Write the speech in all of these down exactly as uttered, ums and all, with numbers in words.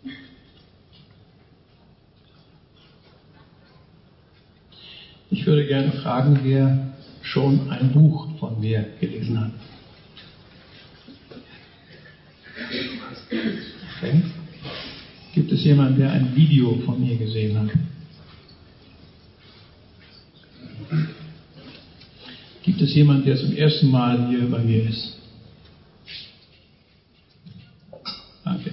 Ich würde gerne fragen, wer schon ein Buch von mir gelesen hat. Okay. Gibt es jemanden, der ein Video von mir gesehen hat? Gibt es jemanden, der zum ersten Mal hier bei mir ist? Danke.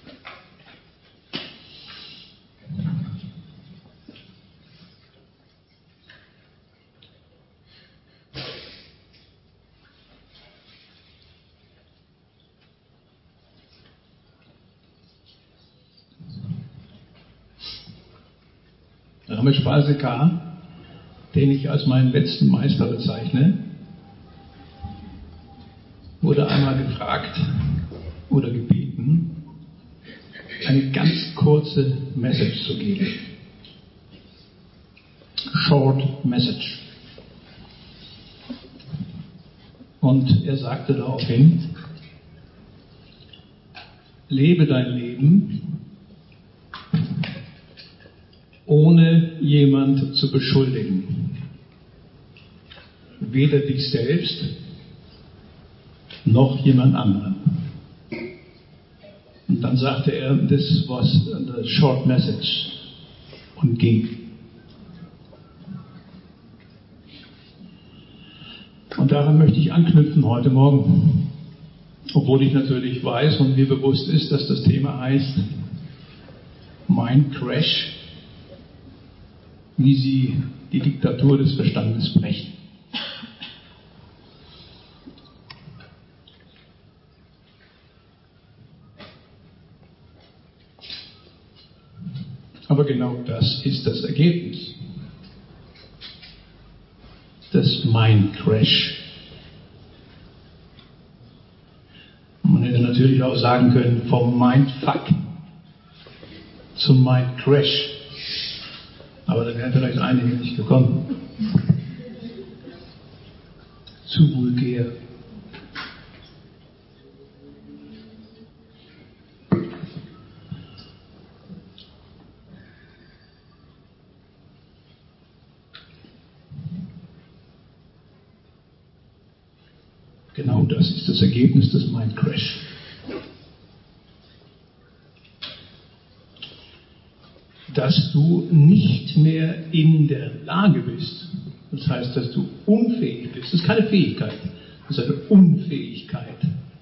Ramesh Balsekar, den ich als meinen letzten Meister bezeichne, wurde einmal gefragt oder gebeten, eine ganz kurze Message zu geben. Short Message. Und er sagte daraufhin, lebe dein Leben, ohne jemand zu beschuldigen. Weder dich selbst, noch jemand anderen. Und dann sagte er, this was the short message, und ging. Und daran möchte ich anknüpfen heute Morgen, obwohl ich natürlich weiß und mir bewusst ist, dass das Thema heißt Mind Crash, wie sie die Diktatur des Verstandes brechen. Aber genau das ist das Ergebnis des Mind Crash. Man hätte natürlich auch sagen können, vom Mindfuck zum Mind Crash. Aber da wären vielleicht einige nicht gekommen. Zu vulgär. Genau das ist das Ergebnis des Mind Crash. Dass du nicht mehr in der Lage bist, das heißt, dass du unfähig bist, das ist keine Fähigkeit, das ist eine Unfähigkeit,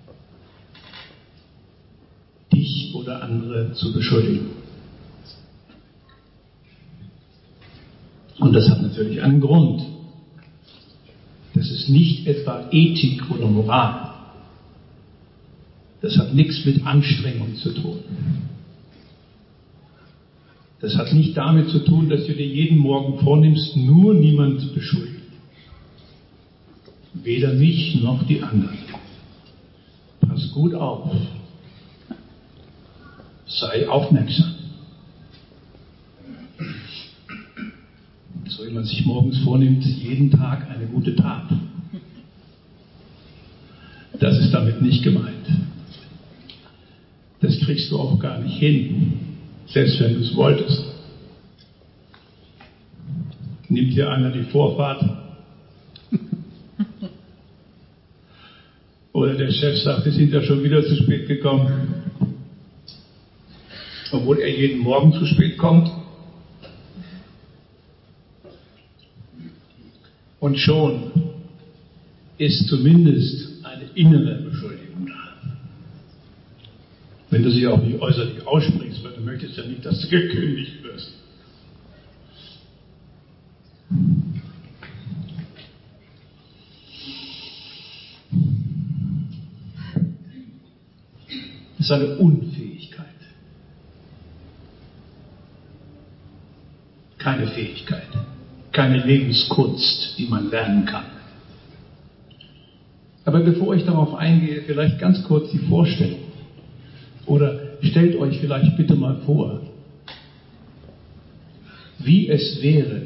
dich oder andere zu beschuldigen. Und das hat natürlich einen Grund. Das ist nicht etwa Ethik oder Moral. Das hat nichts mit Anstrengung zu tun. Das hat nicht damit zu tun, dass du dir jeden Morgen vornimmst, nur niemand beschuldigen. Weder mich noch die anderen. Pass gut auf. Sei aufmerksam. So wie man sich morgens vornimmt, jeden Tag eine gute Tat. Das ist damit nicht gemeint. Das kriegst du auch gar nicht hin. Selbst wenn du es wolltest. Nimmt dir einer die Vorfahrt? Oder der Chef sagt, wir sind ja schon wieder zu spät gekommen. Obwohl er jeden Morgen zu spät kommt. Und schon ist zumindest eine innere Beschuldigung da. Wenn du sie auch nicht äußerlich aussprichst, weil du möchtest ja nicht, dass du gekündigt wirst. Das ist eine Unfähigkeit. Keine Fähigkeit. Keine Lebenskunst, die man lernen kann. Aber bevor ich darauf eingehe, vielleicht ganz kurz die Vorstellung. Oder stellt euch vielleicht bitte mal vor, wie es wäre,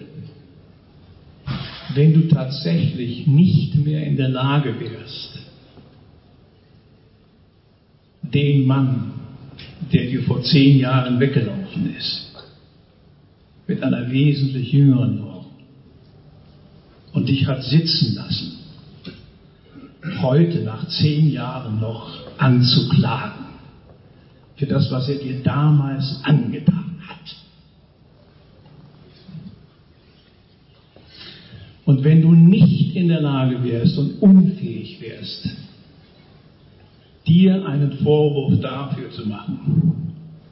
wenn du tatsächlich nicht mehr in der Lage wärst, den Mann, der dir vor zehn Jahren weggelaufen ist, mit einer wesentlich jüngeren Frau und dich hat sitzen lassen, heute nach zehn Jahren noch anzuklagen für das, was er dir damals angetan hat. Und wenn du nicht in der Lage wärst und unfähig wärst, dir einen Vorwurf dafür zu machen,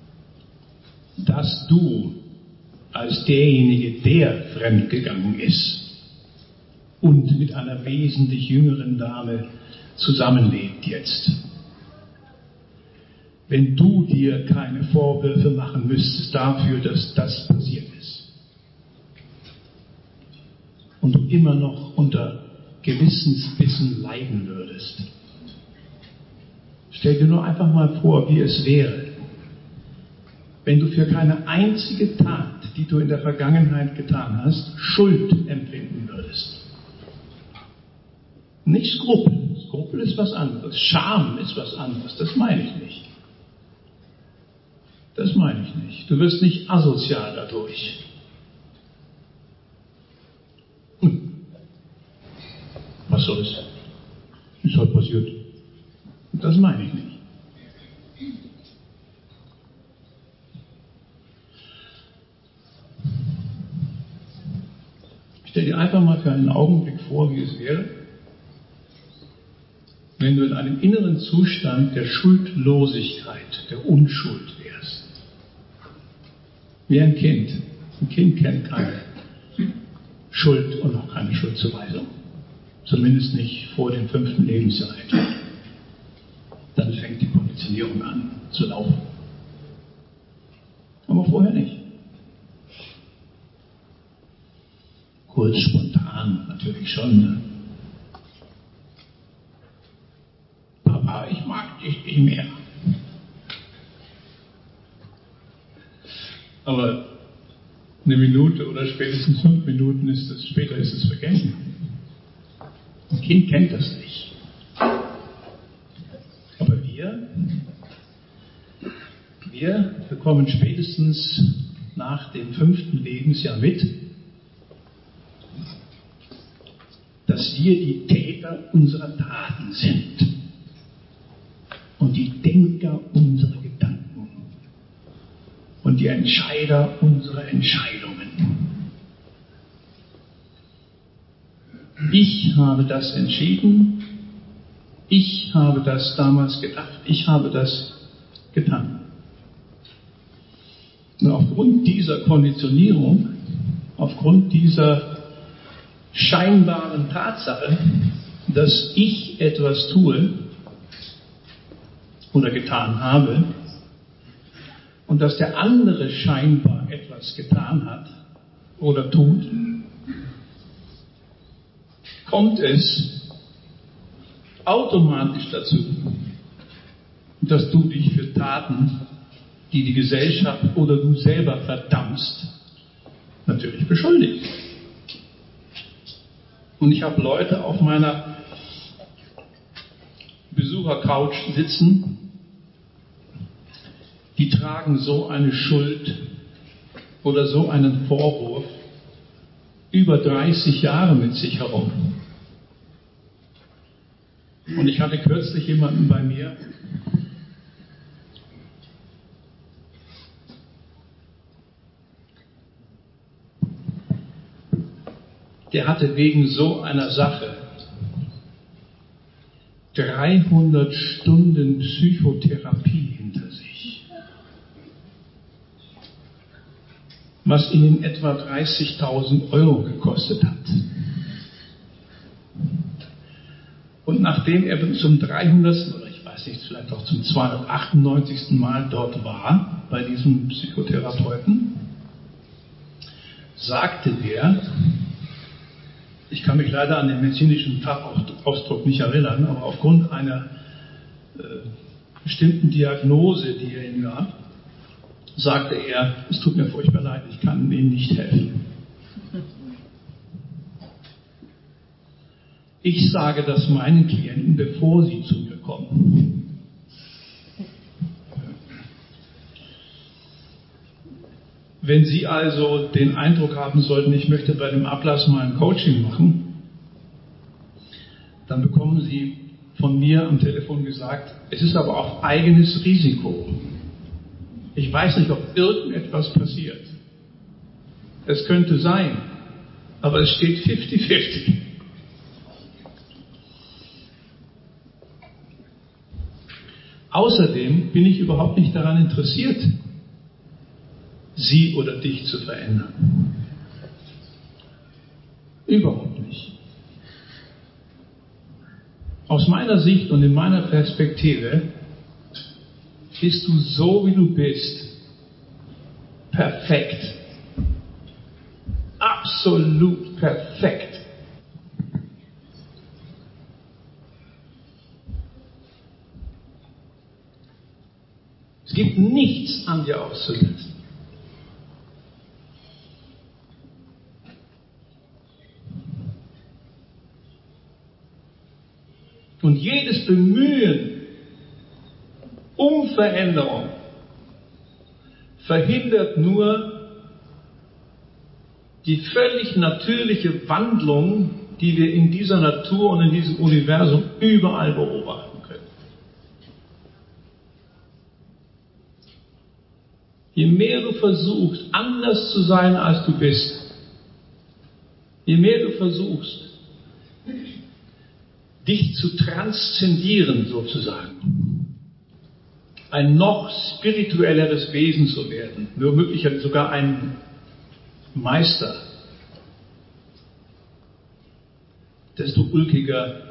dass du als derjenige, der fremdgegangen ist und mit einer wesentlich jüngeren Dame zusammenlebt jetzt, wenn du dir keine Vorwürfe machen müsstest dafür, dass das passiert ist und du immer noch unter Gewissensbissen leiden würdest. Stell dir nur einfach mal vor, wie es wäre, wenn du für keine einzige Tat, die du in der Vergangenheit getan hast, Schuld empfinden würdest. Nicht Skrupel. Skrupel ist was anderes. Scham ist was anderes. Das meine ich nicht. Das meine ich nicht. Du wirst nicht asozial dadurch. Hm. Was soll's? Ist halt passiert. Das meine ich nicht. Stell dir einfach mal für einen Augenblick vor, wie es wäre, wenn du in einem inneren Zustand der Schuldlosigkeit, der Unschuld wärst. Wie ein Kind. Ein Kind kennt keine Schuld und auch keine Schuldzuweisung. Zumindest nicht vor dem fünften Lebensjahr etwa. Dann fängt die Konditionierung an zu laufen. Aber vorher nicht. Kurz, spontan, natürlich schon. Ne? Papa, ich mag dich nicht mehr. Aber eine Minute oder spätestens fünf Minuten ist es, später ist es vergessen. Ein Kind kennt das nicht. Aber wir, wir bekommen spätestens nach dem fünften Lebensjahr mit, dass wir die Täter unserer Taten sind und die Denker unserer Gedanken und die Entscheider unserer Entscheidungen. Ich habe das entschieden, ich habe das damals gedacht, ich habe das getan. Und aufgrund dieser Konditionierung, aufgrund dieser scheinbaren Tatsache, dass ich etwas tue oder getan habe und dass der andere scheinbar etwas getan hat oder tut, kommt es automatisch dazu, dass du dich für Taten, die die Gesellschaft oder du selber verdammst, natürlich beschuldigst. Und ich habe Leute auf meiner Besuchercouch sitzen, die tragen so eine Schuld oder so einen Vorwurf über dreißig Jahre mit sich herum. Und ich hatte kürzlich jemanden bei mir, der hatte wegen so einer Sache dreihundert Stunden Psychotherapie hinter sich, was ihn in etwa dreißigtausend Euro gekostet hat. Und nachdem er zum dreihundertsten oder ich weiß nicht, vielleicht auch zum zweihundertachtundneunzigsten Mal dort war, bei diesem Psychotherapeuten, sagte der, ich kann mich leider an den medizinischen Fachausdruck nicht erinnern, aber aufgrund einer äh, bestimmten Diagnose, die er ihm gab, sagte er, es tut mir furchtbar leid, ich kann Ihnen nicht helfen. Ich sage das meinen Klienten, bevor sie zu mir kommen. Wenn Sie also den Eindruck haben sollten, ich möchte bei dem Ablass mal ein Coaching machen, dann bekommen Sie von mir am Telefon gesagt, es ist aber auf eigenes Risiko. Ich weiß nicht, ob irgendetwas passiert. Es könnte sein, aber es steht fünfzig fünfzig. Außerdem bin ich überhaupt nicht daran interessiert, Sie oder dich zu verändern. Überhaupt nicht. Aus meiner Sicht und in meiner Perspektive bist du so, wie du bist, perfekt. Absolut perfekt. Es gibt nichts an dir auszusetzen. Und jedes Bemühen um Veränderung verhindert nur die völlig natürliche Wandlung, die wir in dieser Natur und in diesem Universum überall beobachten können. Je mehr du versuchst, anders zu sein, als du bist, je mehr du versuchst, dich zu transzendieren sozusagen, ein noch spirituelleres Wesen zu werden, nur möglicherweise sogar ein Meister, desto ulkiger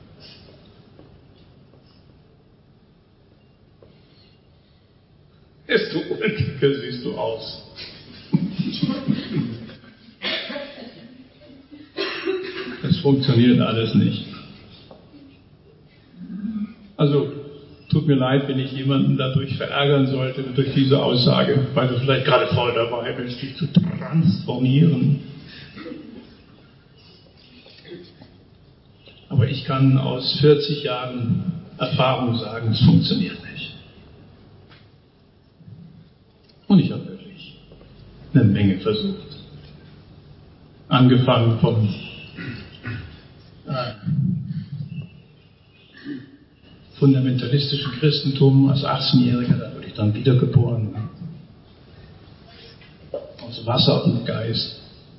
desto ulkiger siehst du aus. Das funktioniert alles nicht. Also, tut mir leid, wenn ich jemanden dadurch verärgern sollte, durch diese Aussage, weil du vielleicht gerade voll dabei bist, dich zu transformieren. Aber ich kann aus vierzig Jahren Erfahrung sagen, es funktioniert nicht. Und ich habe wirklich eine Menge versucht. Angefangen vom äh, fundamentalistischen Christentum als achtzehnjähriger, da wurde ich dann wiedergeboren. Aus Wasser und Geist.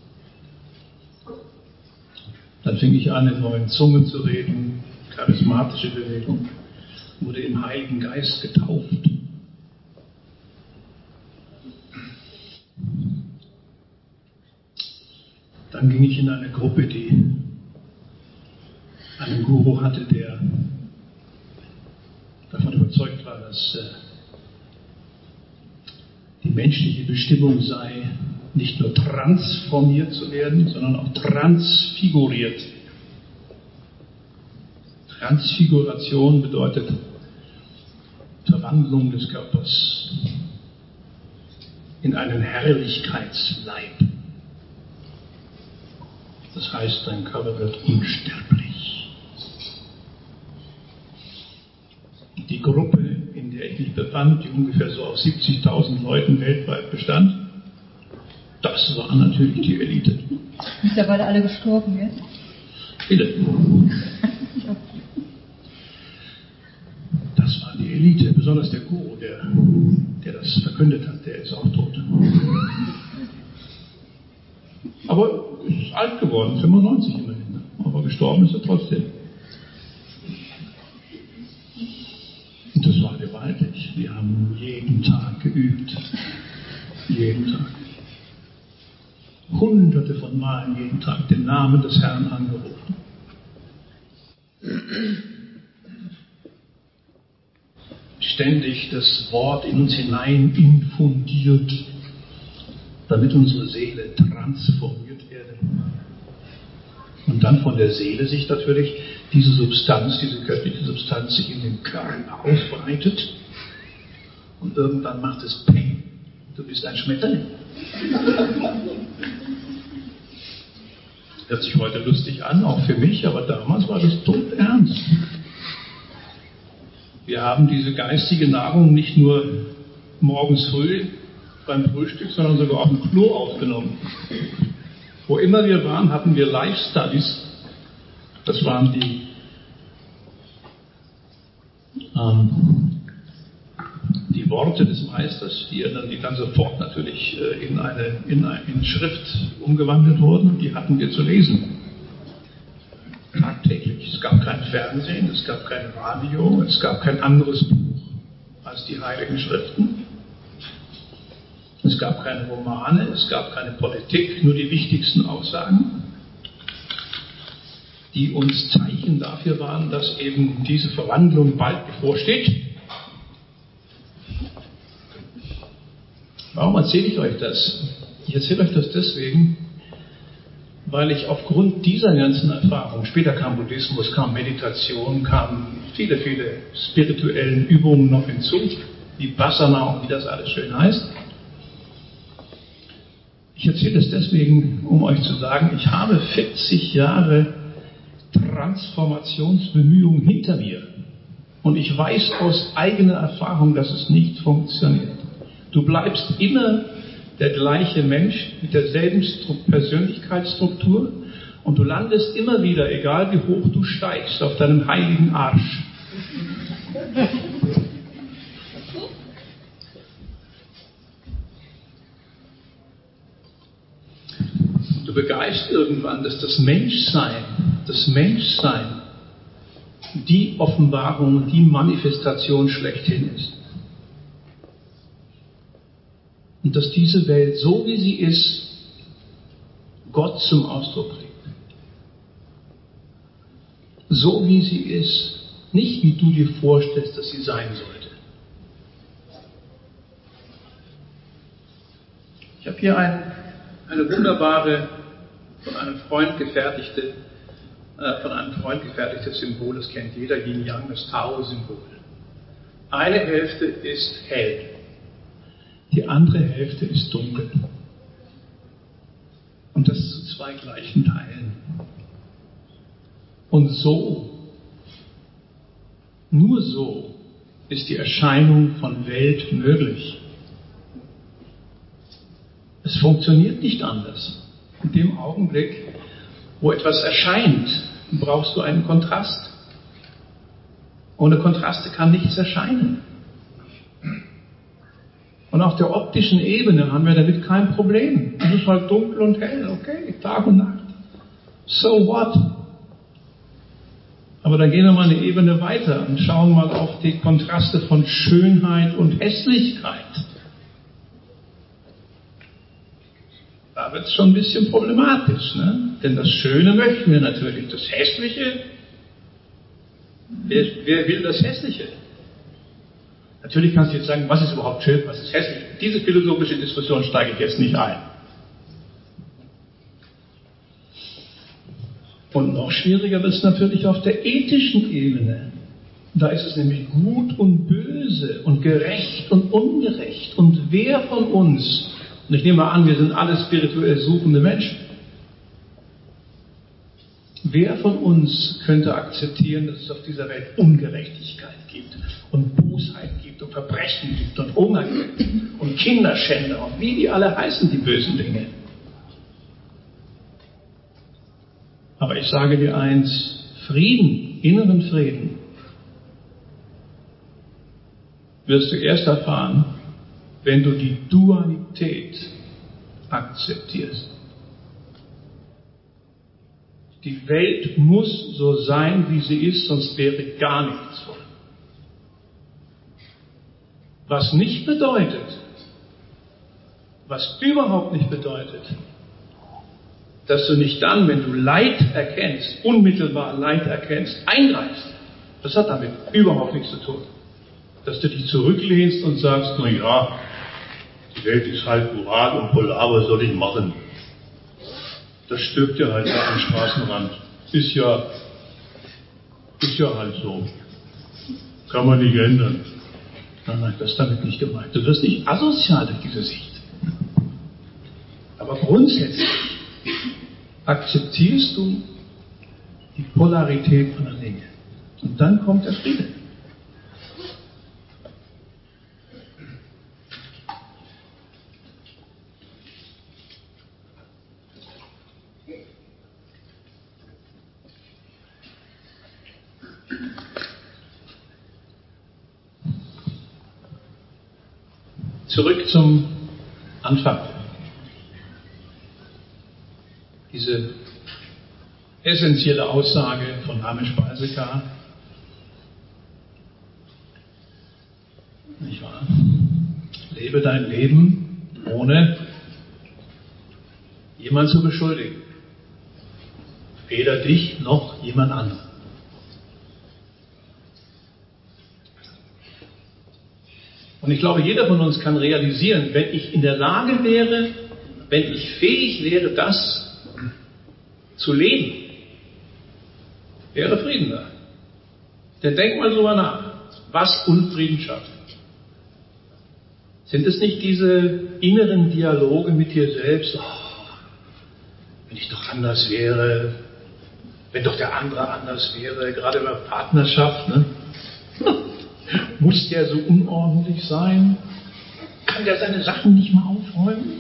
Dann fing ich an, in neuen Zungen zu reden, charismatische Bewegung, wurde im Heiligen Geist getauft. Dann ging ich in eine Gruppe, die einen Guru hatte, der davon überzeugt war, dass äh, die menschliche Bestimmung sei, nicht nur transformiert zu werden, sondern auch transfiguriert. Transfiguration bedeutet Verwandlung des Körpers in einen Herrlichkeitsleib. Das heißt, dein Körper wird unsterblich. Die Gruppe, in der ich mich befand, die ungefähr so aus siebzigtausend Leuten weltweit bestand, das war natürlich die Elite. Mittlerweile alle gestorben jetzt? Viele. Das war die Elite, besonders der Guru, der, der das verkündet hat, der ist auch tot. Aber ist alt geworden, fünfundneunzig immerhin. Aber gestorben ist er trotzdem. Und das war gewaltig. Wir haben jeden Tag geübt. Jeden Tag. Hunderte von Malen jeden Tag den Namen des Herrn angerufen. Ständig das Wort in uns hinein infundiert, damit unsere Seele transformiert werde. Und dann von der Seele sich natürlich diese Substanz, diese göttliche Substanz sich in den Körper ausbreitet und irgendwann macht es Peng. Du bist ein Schmetterling. Hört sich heute lustig an, auch für mich, aber damals war das todernst. Wir haben diese geistige Nahrung nicht nur morgens früh beim Frühstück, sondern sogar auf dem Klo aufgenommen. Wo immer wir waren, hatten wir Life Studies. Das waren die ähm, die Worte des Meisters, die dann, die dann sofort natürlich in eine, in eine in Schrift umgewandelt wurden. Die hatten wir zu lesen. Tagtäglich. Es gab kein Fernsehen, es gab kein Radio, es gab kein anderes Buch als die Heiligen Schriften. Es gab keine Romane, es gab keine Politik, nur die wichtigsten Aussagen, die uns Zeichen dafür waren, dass eben diese Verwandlung bald bevorsteht. Warum erzähle ich euch das? Ich erzähle euch das deswegen, weil ich aufgrund dieser ganzen Erfahrung, später kam Buddhismus, kam Meditation, kamen viele, viele spirituellen Übungen noch hinzu, wie Vipassana und wie das alles schön heißt. Ich erzähle das deswegen, um euch zu sagen, ich habe vierzig Jahre Transformationsbemühungen hinter mir. Und ich weiß aus eigener Erfahrung, dass es nicht funktioniert. Du bleibst immer der gleiche Mensch mit derselben Persönlichkeitsstruktur und du landest immer wieder, egal wie hoch du steigst, auf deinem heiligen Arsch. Du begreifst irgendwann, dass das Menschsein, das Menschsein die Offenbarung, die Manifestation schlechthin ist. Und dass diese Welt, so wie sie ist, Gott zum Ausdruck bringt. So wie sie ist, nicht wie du dir vorstellst, dass sie sein sollte. Ich habe hier ein, eine wunderbare, von einem Freund gefertigte, äh, von einem Freund gefertigtes Symbol, das kennt jeder, Yin-Yang, das Tao-Symbol. Eine Hälfte ist hell. Die andere Hälfte ist dunkel. Und das zu zwei gleichen Teilen. Und so, nur so, ist die Erscheinung von Welt möglich. Es funktioniert nicht anders. In dem Augenblick, wo etwas erscheint, brauchst du einen Kontrast. Ohne Kontraste kann nichts erscheinen. Und auf der optischen Ebene haben wir damit kein Problem. Es ist halt dunkel und hell, okay, Tag und Nacht. So what? Aber dann gehen wir mal eine Ebene weiter und schauen mal auf die Kontraste von Schönheit und Hässlichkeit. Da wird es schon ein bisschen problematisch, ne? Denn das Schöne möchten wir natürlich. Das Hässliche, wer, wer will das Hässliche? Natürlich kannst du jetzt sagen, was ist überhaupt schön, was ist hässlich. Diese philosophische Diskussion steige ich jetzt nicht ein. Und noch schwieriger wird es natürlich auf der ethischen Ebene. Da ist es nämlich gut und böse und gerecht und ungerecht. Und wer von uns, und ich nehme mal an, wir sind alle spirituell suchende Menschen, wer von uns könnte akzeptieren, dass es auf dieser Welt Ungerechtigkeit gibt und Bosheit gibt und Verbrechen gibt und Hunger gibt und Kinderschänder und wie die alle heißen, die bösen Dinge? Aber ich sage dir eins, Frieden, inneren Frieden, wirst du erst erfahren, wenn du die Dualität akzeptierst. Die Welt muss so sein, wie sie ist, sonst wäre gar nichts von. Was nicht bedeutet, was überhaupt nicht bedeutet, dass du nicht dann, wenn du Leid erkennst, unmittelbar Leid erkennst, eingreifst. Das hat damit überhaupt nichts zu tun. Dass du dich zurücklehnst und sagst, na ja, die Welt ist halt dual und polar, was soll ich machen? Das stirbt ja halt da am Straßenrand. Ist ja, ist ja halt so. Kann man nicht ändern. Nein, nein, das ist damit nicht gemeint. Du wirst nicht asozial durch diese Sicht. Aber grundsätzlich akzeptierst du die Polarität von der Dinge. Und dann kommt der Friede. Zurück zum Anfang. Diese essentielle Aussage von Ramesh Balsekar, nicht wahr? Lebe dein Leben ohne jemand zu beschuldigen. Weder dich noch jemand anderen. Und ich glaube, jeder von uns kann realisieren, wenn ich in der Lage wäre, wenn ich fähig wäre, das zu leben, wäre Frieden da. Denn denk mal drüber nach, was Unfrieden schafft. Sind es nicht diese inneren Dialoge mit dir selbst? Oh, wenn ich doch anders wäre, wenn doch der andere anders wäre, gerade in der Partnerschaft, ne? Muss der so unordentlich sein? Kann der seine Sachen nicht mal aufräumen?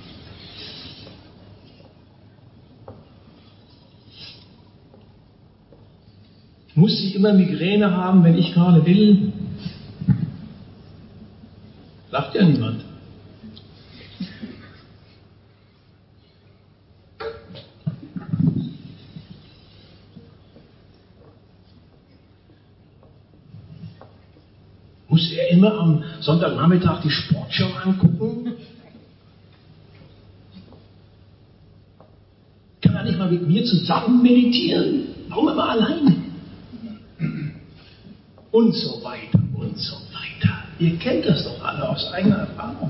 Muss sie immer Migräne haben, wenn ich gerade will? Lacht ja niemand. Muss er immer am Sonntagnachmittag die Sportschau angucken? Kann er nicht mal mit mir zusammen meditieren? Warum immer alleine? Und so weiter und so weiter. Ihr kennt das doch alle aus eigener Erfahrung.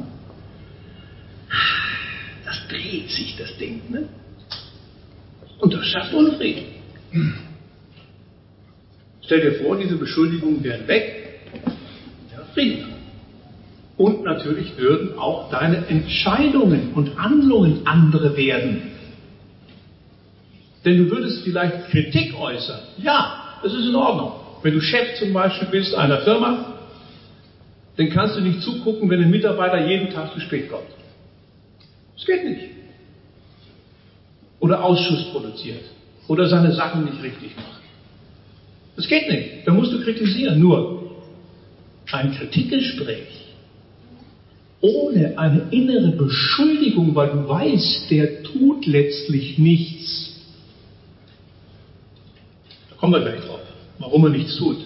Das dreht sich, das Ding, ne? Und das schafft Unfrieden. Stell dir vor, diese Beschuldigungen wären weg. Ja, Frieden. Und natürlich würden auch deine Entscheidungen und Handlungen andere werden. Denn du würdest vielleicht Kritik äußern. Ja, das ist in Ordnung. Wenn du Chef zum Beispiel bist einer Firma, dann kannst du nicht zugucken, wenn ein Mitarbeiter jeden Tag zu spät kommt. Das geht nicht. Oder Ausschuss produziert. Oder seine Sachen nicht richtig macht. Das geht nicht. Da musst du kritisieren. Nur ein Kritikgespräch ohne eine innere Beschuldigung, weil du weißt, der tut letztlich nichts. Da kommen wir gleich drauf, warum er nichts tut.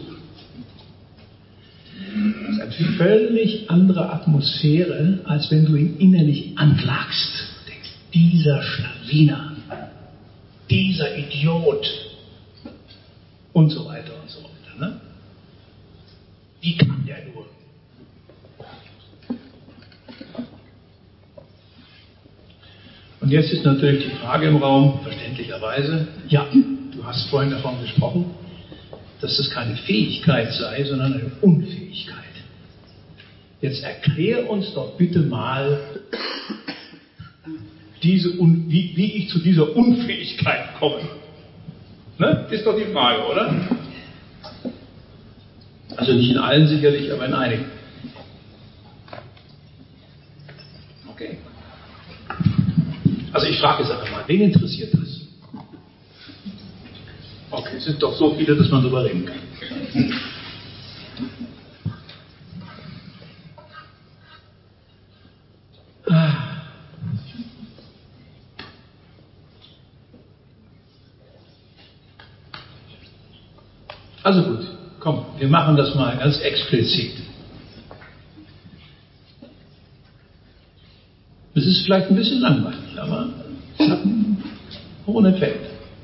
Das ist eine völlig andere Atmosphäre, als wenn du ihn innerlich anklagst. Du denkst, dieser Schlawiner, dieser Idiot und so weiter und so weiter. Ne? Wie kann der nur? Und jetzt ist natürlich die Frage im Raum, verständlicherweise, ja, du hast vorhin davon gesprochen, dass das keine Fähigkeit sei, sondern eine Unfähigkeit. Jetzt erklär uns doch bitte mal, diese Un- wie, wie ich zu dieser Unfähigkeit komme. Ne? Das ist doch die Frage, oder? Also nicht in allen sicherlich, aber in einigen. Okay. Also ich frage jetzt einfach mal, wen interessiert das? Okay, es sind doch so viele, dass man darüber reden kann. Also gut, komm, wir machen das mal ganz explizit. Es ist vielleicht ein bisschen langweilig, aber es hat einen hohen Effekt.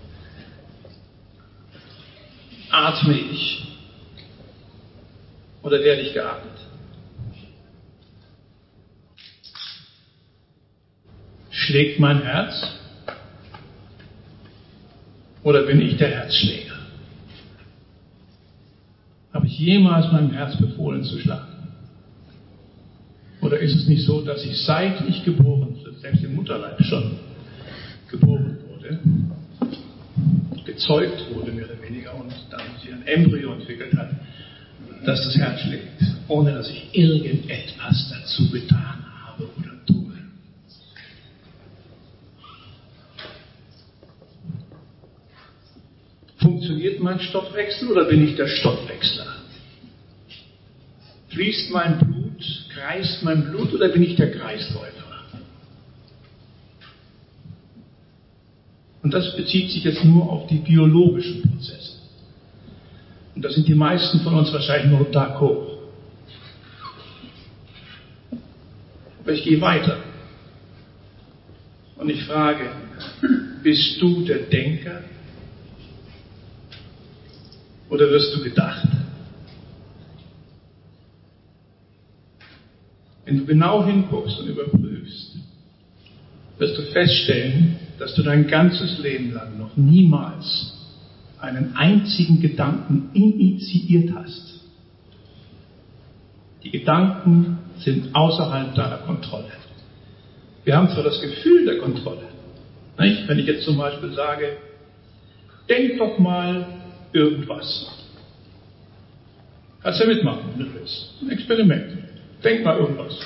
Atme ich? Oder werde ich geatmet? Schlägt mein Herz? Oder bin ich der Herzschläger? Habe ich jemals meinem Herz befohlen zu schlagen? Oder ist es nicht so, dass ich seit ich geboren, selbst im Mutterleib schon geboren wurde, gezeugt wurde mehr oder weniger und dann sich ein Embryo entwickelt hat, dass das Herz schlägt, ohne dass ich irgendetwas dazu getan habe oder tue? Funktioniert mein Stoffwechsel oder bin ich der Stoffwechsler? Fließt mein Blut Kreist mein Blut oder bin ich der Kreisläufer? Und das bezieht sich jetzt nur auf die biologischen Prozesse. Und da sind die meisten von uns wahrscheinlich nur d'accord. Aber ich gehe weiter. Und ich frage, bist du der Denker oder wirst du gedacht? Wenn du genau hinguckst und überprüfst, wirst du feststellen, dass du dein ganzes Leben lang noch niemals einen einzigen Gedanken initiiert hast. Die Gedanken sind außerhalb deiner Kontrolle. Wir haben zwar das Gefühl der Kontrolle, nicht? Wenn ich jetzt zum Beispiel sage, denk doch mal irgendwas. Kannst ja mitmachen, wenn du willst. Ein Experiment. Denk mal irgendwas.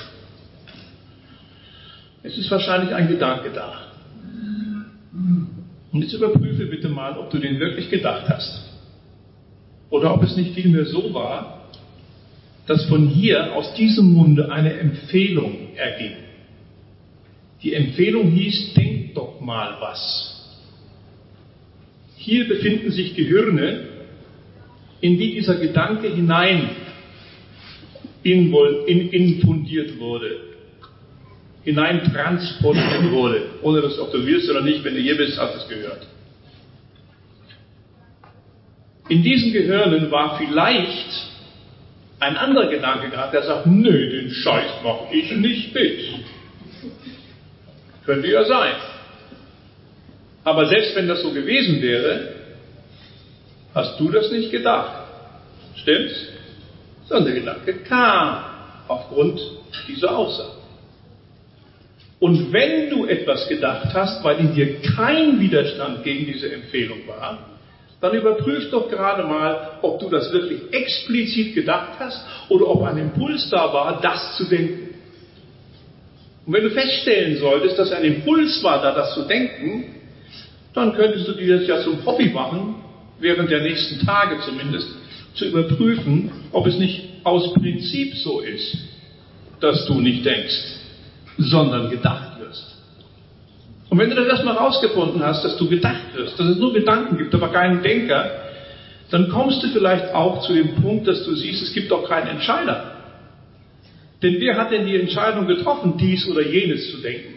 Es ist wahrscheinlich ein Gedanke da. Und jetzt überprüfe bitte mal, ob du den wirklich gedacht hast. Oder ob es nicht vielmehr so war, dass von hier aus diesem Munde eine Empfehlung erging. Die Empfehlung hieß, denk doch mal was. Hier befinden sich Gehirne, in die dieser Gedanke hinein infundiert wurde, hineintransportiert wurde, ohne dass ob du willst oder nicht, wenn du hier bist, hast du es gehört. In diesen Gehirnen war vielleicht ein anderer Gedanke gehabt, der sagt, nö, den Scheiß mach ich nicht mit. Könnte ja sein. Aber selbst wenn das so gewesen wäre, hast du das nicht gedacht. Stimmt's? Sondern der Gedanke kam aufgrund dieser Aussage. Und wenn du etwas gedacht hast, weil in dir kein Widerstand gegen diese Empfehlung war, dann überprüf doch gerade mal, ob du das wirklich explizit gedacht hast oder ob ein Impuls da war, das zu denken. Und wenn du feststellen solltest, dass ein Impuls war, da das zu denken, dann könntest du dir das ja zum Hobby machen, während der nächsten Tage zumindest, zu überprüfen, ob es nicht aus Prinzip so ist, dass du nicht denkst, sondern gedacht wirst. Und wenn du das erstmal rausgefunden hast, dass du gedacht wirst, dass es nur Gedanken gibt, aber keinen Denker, dann kommst du vielleicht auch zu dem Punkt, dass du siehst, es gibt auch keinen Entscheider. Denn wer hat denn die Entscheidung getroffen, dies oder jenes zu denken?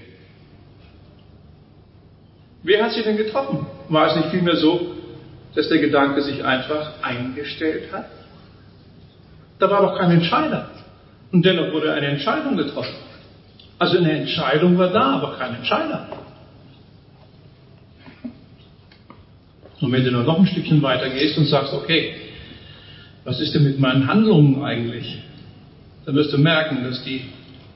Wer hat sie denn getroffen? War es nicht vielmehr so, dass der Gedanke sich einfach eingestellt hat? Da war doch kein Entscheider. Und dennoch wurde eine Entscheidung getroffen. Also eine Entscheidung war da, aber kein Entscheider. Und wenn du dann noch ein Stückchen weiter gehst und sagst, okay, was ist denn mit meinen Handlungen eigentlich? Dann wirst du merken, dass die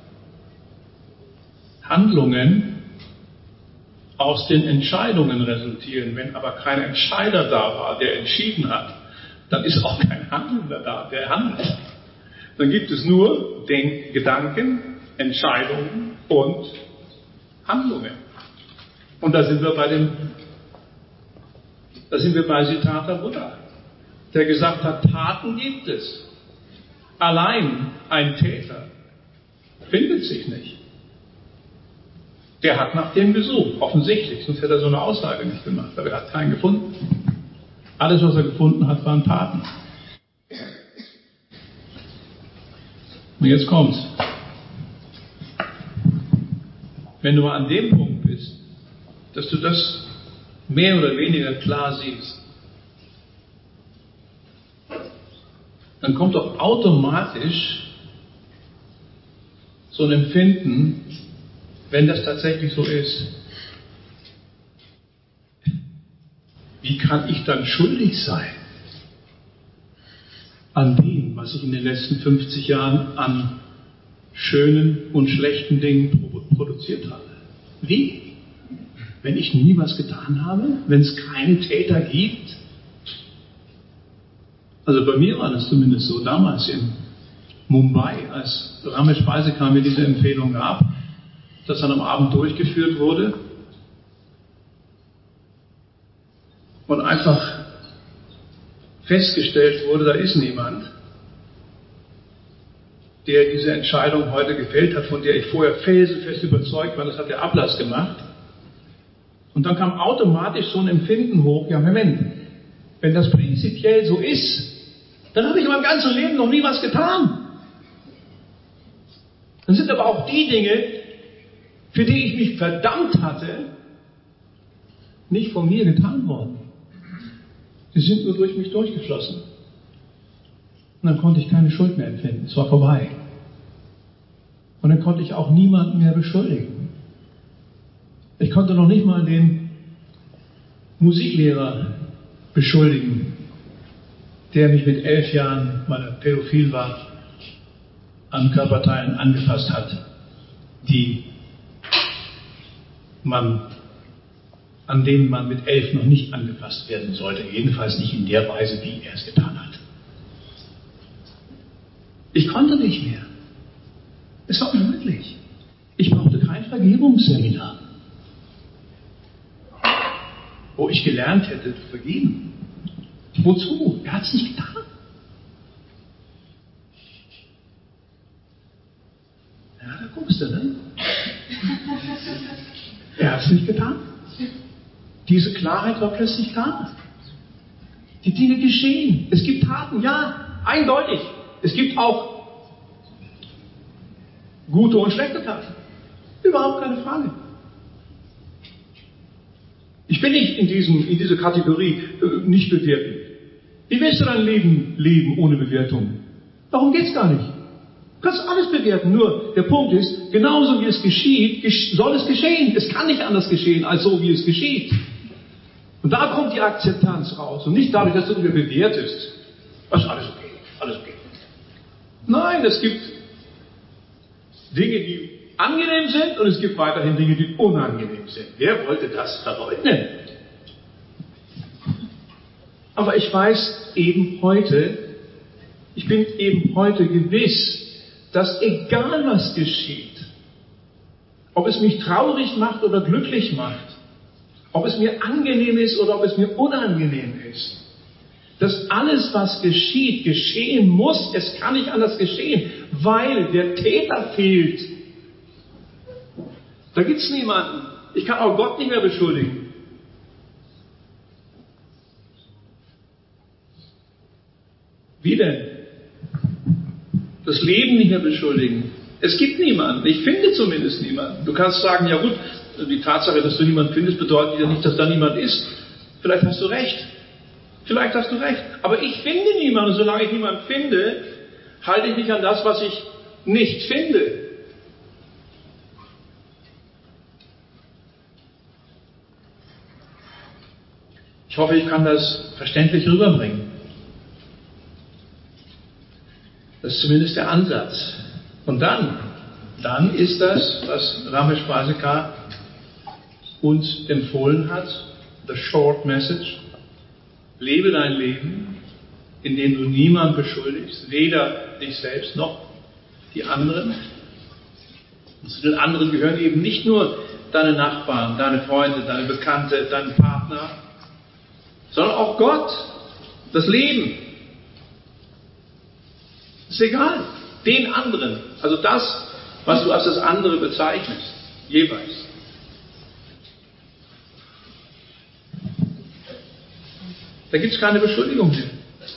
Handlungen aus den Entscheidungen resultieren. Wenn aber kein Entscheider da war, der entschieden hat, dann ist auch kein Handelnder da, der handelt. Dann gibt es nur Denk- Gedanken, Entscheidungen und Handlungen. Und da sind wir bei dem, da sind wir bei Siddhartha Buddha, der gesagt hat, Taten gibt es. Allein ein Täter findet sich nicht. Der hat nach dem gesucht, offensichtlich, sonst hätte er so eine Aussage nicht gemacht, aber er hat keinen gefunden. Alles, was er gefunden hat, waren Taten. Und jetzt kommt's. Wenn du an dem Punkt bist, dass du das mehr oder weniger klar siehst, dann kommt doch automatisch so ein Empfinden, wenn das tatsächlich so ist. Wie kann ich dann schuldig sein an dem, was ich in den letzten fünfzig Jahren an schönen und schlechten Dingen produziert habe? Wie? Wenn ich nie was getan habe? Wenn es keinen Täter gibt? Also bei mir war das zumindest so, damals in Mumbai, als Ramesh Speisekar mir diese Empfehlung gab, das dann am Abend durchgeführt wurde und einfach festgestellt wurde, da ist niemand, der diese Entscheidung heute gefällt hat, von der ich vorher felsenfest überzeugt war, das hat der Ablass gemacht. Und dann kam automatisch so ein Empfinden hoch, ja Moment, wenn das prinzipiell so ist, dann habe ich in meinem ganzen Leben noch nie was getan. Dann sind aber auch die Dinge, für die ich mich verdammt hatte, nicht von mir getan worden. Sie sind nur durch mich durchgeflossen. Und dann konnte ich keine Schuld mehr empfinden. Es war vorbei. Und dann konnte ich auch niemanden mehr beschuldigen. Ich konnte noch nicht mal den Musiklehrer beschuldigen, der mich mit elf Jahren, weil er pädophil war, an Körperteilen angefasst hat, die man, an denen man mit elf noch nicht angefasst werden sollte. Jedenfalls nicht in der Weise, wie er es getan hat. Ich konnte nicht mehr. Es war unmöglich. Ich brauchte kein Vergebungsseminar, wo ich gelernt hätte zu vergeben. Wozu? Er hat es nicht getan. Ja, da guckst du, ne? Er hat es nicht getan. Diese Klarheit war plötzlich da. Die Dinge geschehen. Es gibt Taten, ja, eindeutig. Es gibt auch gute und schlechte Taten. Überhaupt keine Frage. Ich bin nicht in, diesem, in dieser Kategorie äh, nicht bewerten. Wie willst du dein Leben leben ohne Bewertung? Darum geht's gar nicht. Du kannst alles bewerten, nur der Punkt ist, genauso wie es geschieht, gesch- soll es geschehen. Es kann nicht anders geschehen, als so wie es geschieht. Und da kommt die Akzeptanz raus. Und nicht dadurch, dass du wieder bewertest. Das ist alles okay, alles okay. Nein, es gibt Dinge, die angenehm sind und es gibt weiterhin Dinge, die unangenehm sind. Wer wollte das verleugnen? Aber ich weiß eben heute, ich bin eben heute gewiss, dass egal was geschieht, ob es mich traurig macht oder glücklich macht, ob es mir angenehm ist oder ob es mir unangenehm ist, dass alles, was geschieht, geschehen muss. Es kann nicht anders geschehen, weil der Täter fehlt. Da gibt es niemanden. Ich kann auch Gott nicht mehr beschuldigen. Wie denn? Das Leben nicht mehr beschuldigen. Es gibt niemanden. Ich finde zumindest niemanden. Du kannst sagen, ja gut, die Tatsache, dass du niemanden findest, bedeutet ja nicht, dass da niemand ist. Vielleicht hast du recht. Vielleicht hast du recht. Aber ich finde niemanden. Solange ich niemanden finde, halte ich mich an das, was ich nicht finde. Ich hoffe, ich kann das verständlich rüberbringen. Das ist zumindest der Ansatz. Und dann, dann ist das, was Ramesh Pasekar uns empfohlen hat, the short message. Lebe dein Leben, indem du niemanden beschuldigst, weder dich selbst noch die anderen. Und zu den anderen gehören eben nicht nur deine Nachbarn, deine Freunde, deine Bekannte, dein Partner, sondern auch Gott, das Leben. Ist egal, den anderen, also das, was du als das andere bezeichnest, jeweils. Da gibt es keine Beschuldigung mehr.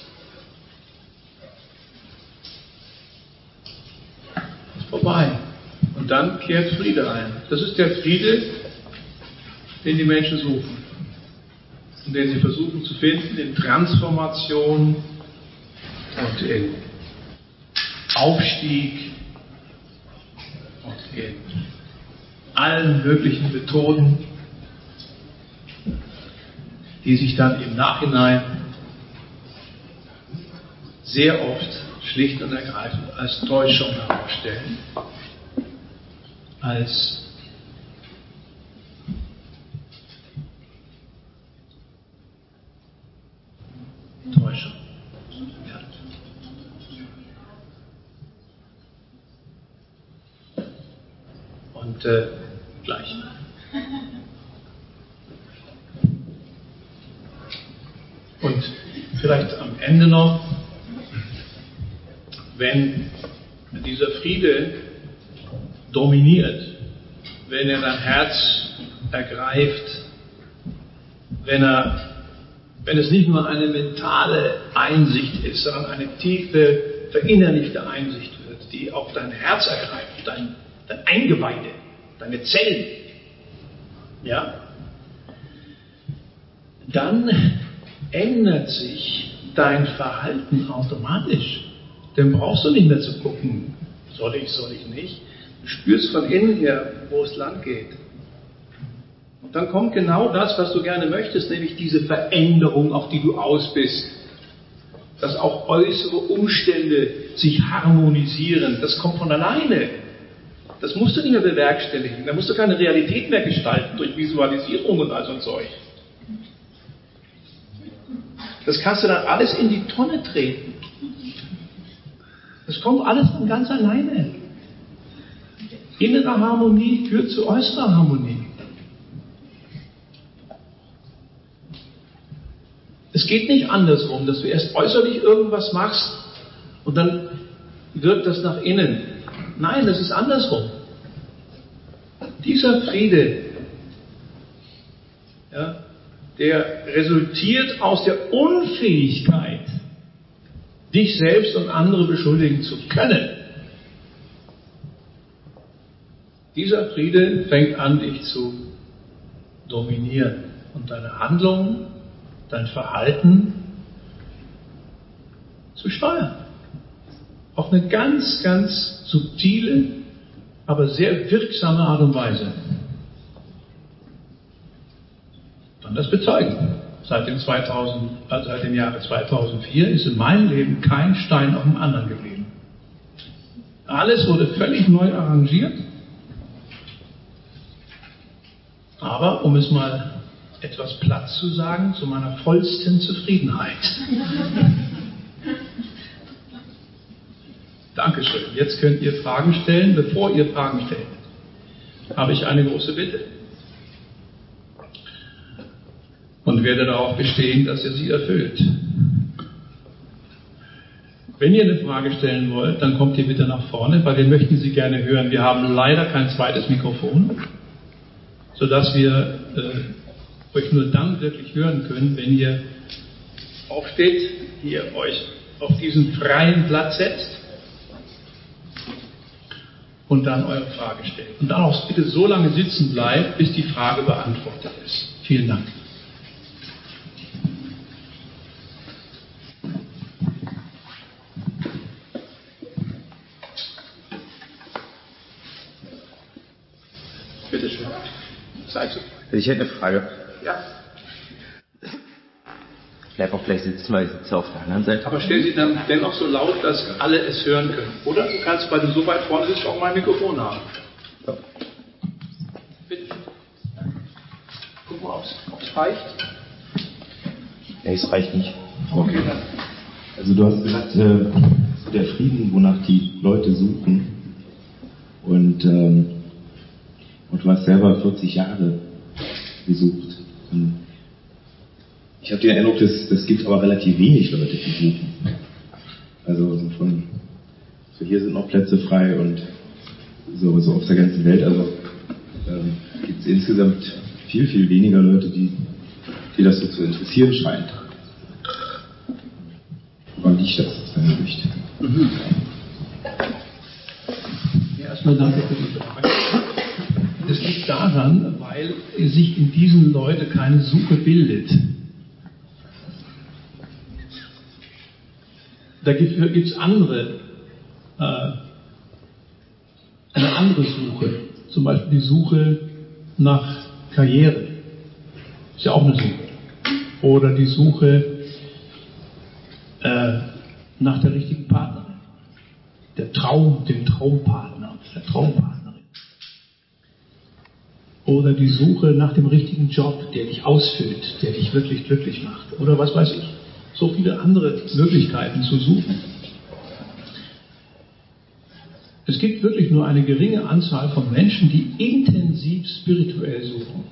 Ist vorbei. Und dann kehrt Friede ein. Das ist der Friede, den die Menschen suchen. Und den sie versuchen zu finden in Transformation und in Aufstieg und in allen möglichen Methoden, die sich dann im Nachhinein sehr oft schlicht und ergreifend als Täuschung herausstellen, als Täuschung. Ja. Und äh, gleich. Und vielleicht am Ende noch, wenn dieser Friede dominiert, wenn er dein Herz ergreift, wenn er, wenn es nicht nur eine mentale Einsicht ist, sondern eine tiefe, verinnerlichte Einsicht wird, die auch dein Herz ergreift, dein, dein Eingeweide, deine Zellen. Ja? Dann ändert sich dein Verhalten automatisch. Dann brauchst du nicht mehr zu gucken, soll ich, soll ich nicht. Du spürst von innen her, wo es lang geht. Und dann kommt genau das, was du gerne möchtest, nämlich diese Veränderung, auf die du aus bist. Dass auch äußere Umstände sich harmonisieren. Das kommt von alleine. Das musst du nicht mehr bewerkstelligen. Da musst du keine Realität mehr gestalten durch Visualisierung und all so ein Zeug. Das kannst du dann alles in die Tonne treten. Das kommt alles von ganz alleine. Innere Harmonie führt zu äußerer Harmonie. Es geht nicht andersrum, dass du erst äußerlich irgendwas machst und dann wirkt das nach innen. Nein, das ist andersrum. Dieser Friede, ja, der resultiert aus der Unfähigkeit, dich selbst und andere beschuldigen zu können. Dieser Friede fängt an, dich zu dominieren und deine Handlungen, dein Verhalten zu steuern. Auf eine ganz, ganz subtile, aber sehr wirksame Art und Weise. Dann das bezeugen. Seit dem, zweitausend, also seit dem Jahre zweitausendvier ist in meinem Leben kein Stein auf dem anderen geblieben. Alles wurde völlig neu arrangiert. Aber, um es mal etwas platt zu sagen, zu meiner vollsten Zufriedenheit. Dankeschön. Jetzt könnt ihr Fragen stellen. Bevor ihr Fragen stellt, habe ich eine große Bitte. Und werde darauf bestehen, dass ihr sie erfüllt. Wenn ihr eine Frage stellen wollt, dann kommt ihr bitte nach vorne, weil wir möchten sie gerne hören. Wir haben leider kein zweites Mikrofon, sodass wir äh, euch nur dann wirklich hören können, wenn ihr aufsteht, ihr euch auf diesen freien Platz setzt und dann eure Frage stellt. Und dann auch bitte so lange sitzen bleibt, bis die Frage beantwortet ist. Vielen Dank. Bitte schön. Seid so. Ich hätte eine Frage. Ja. Bleib auch gleich sitzen, weil ich sitze auf der anderen Seite. Aber stell sie dann dennoch so laut, dass alle es hören können. Oder du kannst, weil du so weit vorne sitzt, auch mein Mikrofon haben. Ja. Bitte. Guck mal, ob es reicht. Nee, es reicht nicht. Okay, dann. Also du hast gesagt, äh, der Frieden, wonach die Leute suchen. Und, ähm, und du hast selber vierzig Jahre gesucht. Und ich habe den Eindruck, dass das gibt aber relativ wenig Leute, die suchen. Also so von, so hier sind noch Plätze frei und so, so auf der ganzen Welt. Also ähm, gibt es insgesamt viel, viel weniger Leute, die, die das so zu interessieren scheint. Woran liegt das aus deiner Sicht? Mhm. Ja, erstmal danke für die Frage. Das liegt daran, weil sich in diesen Leuten keine Suche bildet. Da gibt es andere, äh, eine andere Suche. Zum Beispiel die Suche nach Karriere. Ist ja auch eine Suche. Oder die Suche äh, nach der richtigen Partnerin. Der Traum, dem Traumpartner, der Traumpartnerin. Oder die Suche nach dem richtigen Job, der dich ausfüllt, der dich wirklich glücklich macht. Oder was weiß ich. So viele andere Möglichkeiten zu suchen. Es gibt wirklich nur eine geringe Anzahl von Menschen, die intensiv spirituell suchen.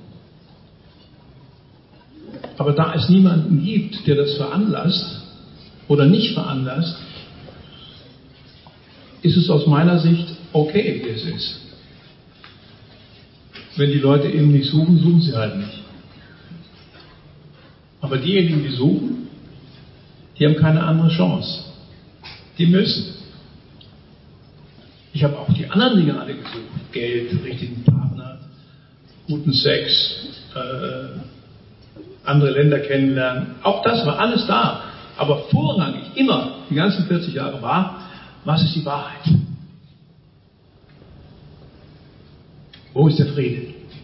Aber da es niemanden gibt, der das veranlasst oder nicht veranlasst, ist es aus meiner Sicht okay, wie es ist. Wenn die Leute eben nicht suchen, suchen sie halt nicht. Aber diejenigen, die suchen, die haben keine andere Chance. Die müssen. Ich habe auch die anderen Dinge alle gesucht. Geld, richtigen Partner, guten Sex, äh, andere Länder kennenlernen. Auch das war alles da. Aber vorrangig, immer, die ganzen vierzig Jahre war, was ist die Wahrheit? Wo ist der Friede?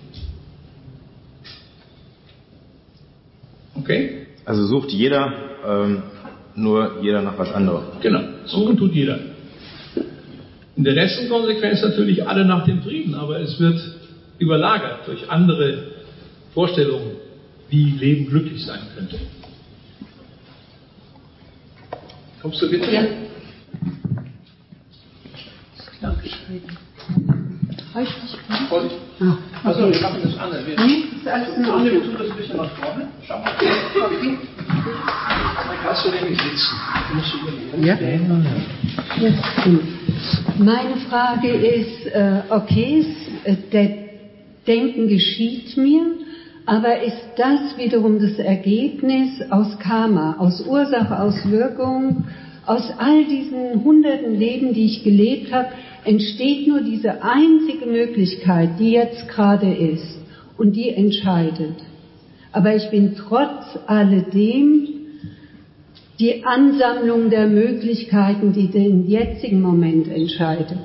Okay? Also sucht jeder, ähm, nur jeder nach was anderem. Genau, suchen tut jeder. In der letzten Konsequenz natürlich alle nach dem Frieden, aber es wird überlagert durch andere Vorstellungen, wie Leben glücklich sein könnte. Kommst du bitte? Ja. Dankeschön. Reicht nicht. Voll. Ah, Also, okay. wir machen das andere. Wir, Nee, ist alles in wir Ordnung. tun das ein bisschen nach vorne. Schau mal. Dann kannst du nämlich sitzen. Du musst überlegen. Ja. Das ist gut. Meine Frage ist, äh, okay, es, äh, der Denken geschieht mir, aber ist das wiederum das Ergebnis aus Karma, aus Ursache, aus Wirkung, aus all diesen hunderten Leben, die ich gelebt habe, entsteht nur diese einzige Möglichkeit, die jetzt gerade ist und die entscheidet. Aber ich bin trotz alledem die Ansammlung der Möglichkeiten, die den jetzigen Moment entscheidet.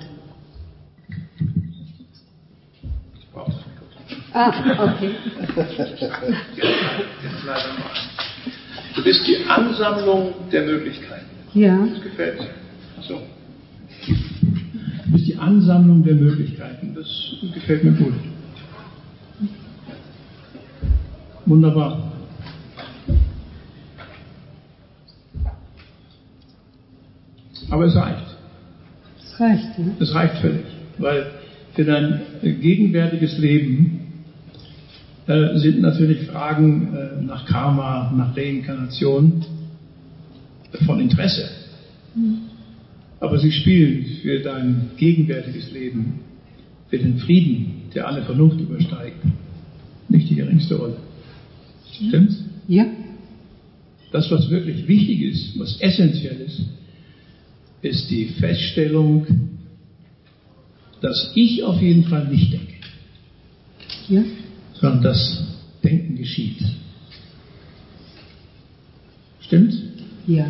Ah, okay. Jetzt leider mal. Du bist die Ansammlung der Möglichkeiten. Ja. Das gefällt mir. So. Du bist die Ansammlung der Möglichkeiten. Das gefällt mir gut. Wunderbar. Aber es reicht. Das reicht, ja. Es reicht völlig. Weil für dein gegenwärtiges Leben äh, sind natürlich Fragen äh, nach Karma, nach Reinkarnation von Interesse. Mhm. Aber sie spielen für dein gegenwärtiges Leben, für den Frieden, der alle Vernunft übersteigt, nicht die geringste Rolle. Ja. Stimmt's? Ja. Das, was wirklich wichtig ist, was essentiell ist, ist die Feststellung, dass ich auf jeden Fall nicht denke, Ja. sondern dass Denken geschieht. Stimmt's? Ja.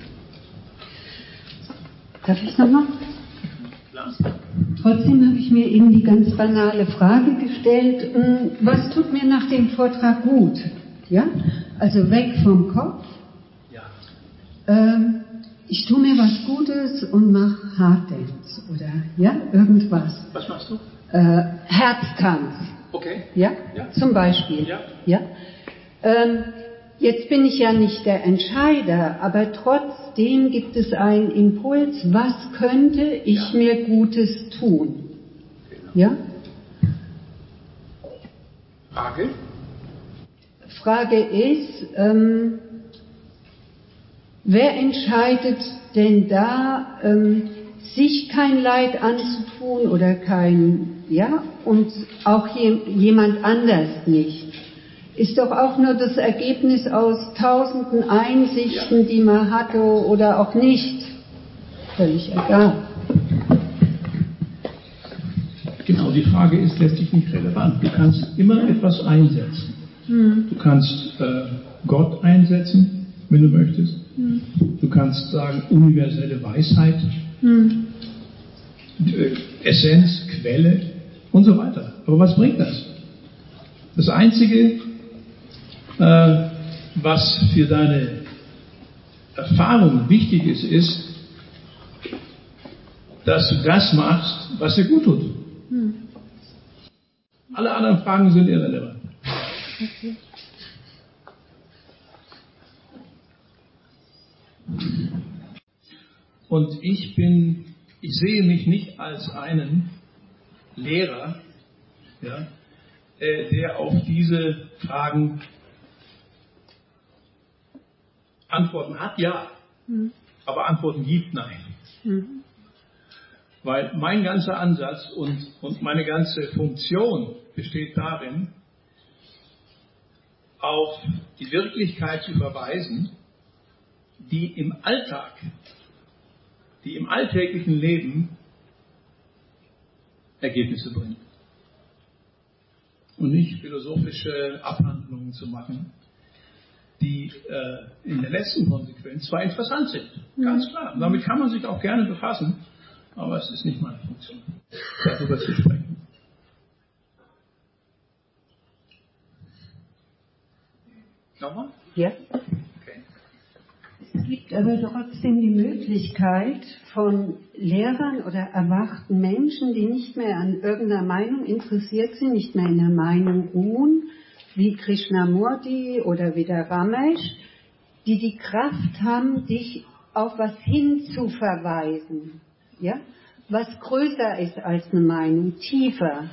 Darf ich nochmal? Klar. Trotzdem habe ich mir eben die ganz banale Frage gestellt, was tut mir nach dem Vortrag gut? Ja? Also weg vom Kopf. Ja. Ähm, ich tue mir was Gutes und mache Harddance oder ja, irgendwas. Was machst du? Äh, Herztanz. Okay. Ja? Ja. Zum Beispiel. Ja. Ja? Ähm, jetzt bin ich ja nicht der Entscheider, aber trotzdem gibt es einen Impuls, was könnte ich Ja. mir Gutes tun? Genau. Ja? Frage? Frage ist, ähm, wer entscheidet denn da, ähm, sich kein Leid anzutun oder kein, ja, und auch je, jemand anders nicht? Ist doch auch nur das Ergebnis aus tausenden Einsichten, die man hatte oder auch nicht. Völlig egal. Genau, die Frage ist letztlich nicht relevant. Du kannst immer etwas einsetzen. Hm. Du kannst äh, Gott einsetzen, wenn du möchtest. Hm. Du kannst sagen universelle Weisheit, Hm. äh, Essenz, Quelle und so weiter. Aber was bringt das? Das Einzige, äh, was für deine Erfahrung wichtig ist, ist, dass du das machst, was dir gut tut. Hm. Alle anderen Fragen sind irrelevant. Okay. Und ich bin, ich sehe mich nicht als einen Lehrer, ja, äh, der auf diese Fragen Antworten hat, ja, Hm. aber Antworten gibt, nein. Hm. Weil mein ganzer Ansatz und, und meine ganze Funktion besteht darin, auf die Wirklichkeit zu verweisen, die im Alltag, die im alltäglichen Leben Ergebnisse bringt. Und nicht philosophische Abhandlungen zu machen, die äh, in der letzten Konsequenz zwar interessant sind, ganz klar. Und damit kann man sich auch gerne befassen, aber es ist nicht meine Funktion, darüber zu sprechen. Nochmal? Ja. Okay. Es gibt aber trotzdem die Möglichkeit von Lehrern oder erwachten Menschen, die nicht mehr an irgendeiner Meinung interessiert sind, nicht mehr in der Meinung ruhen, wie Krishnamurti oder wie der Ramesh, die die Kraft haben, dich auf was hinzuverweisen, ja? Was größer ist als eine Meinung, tiefer.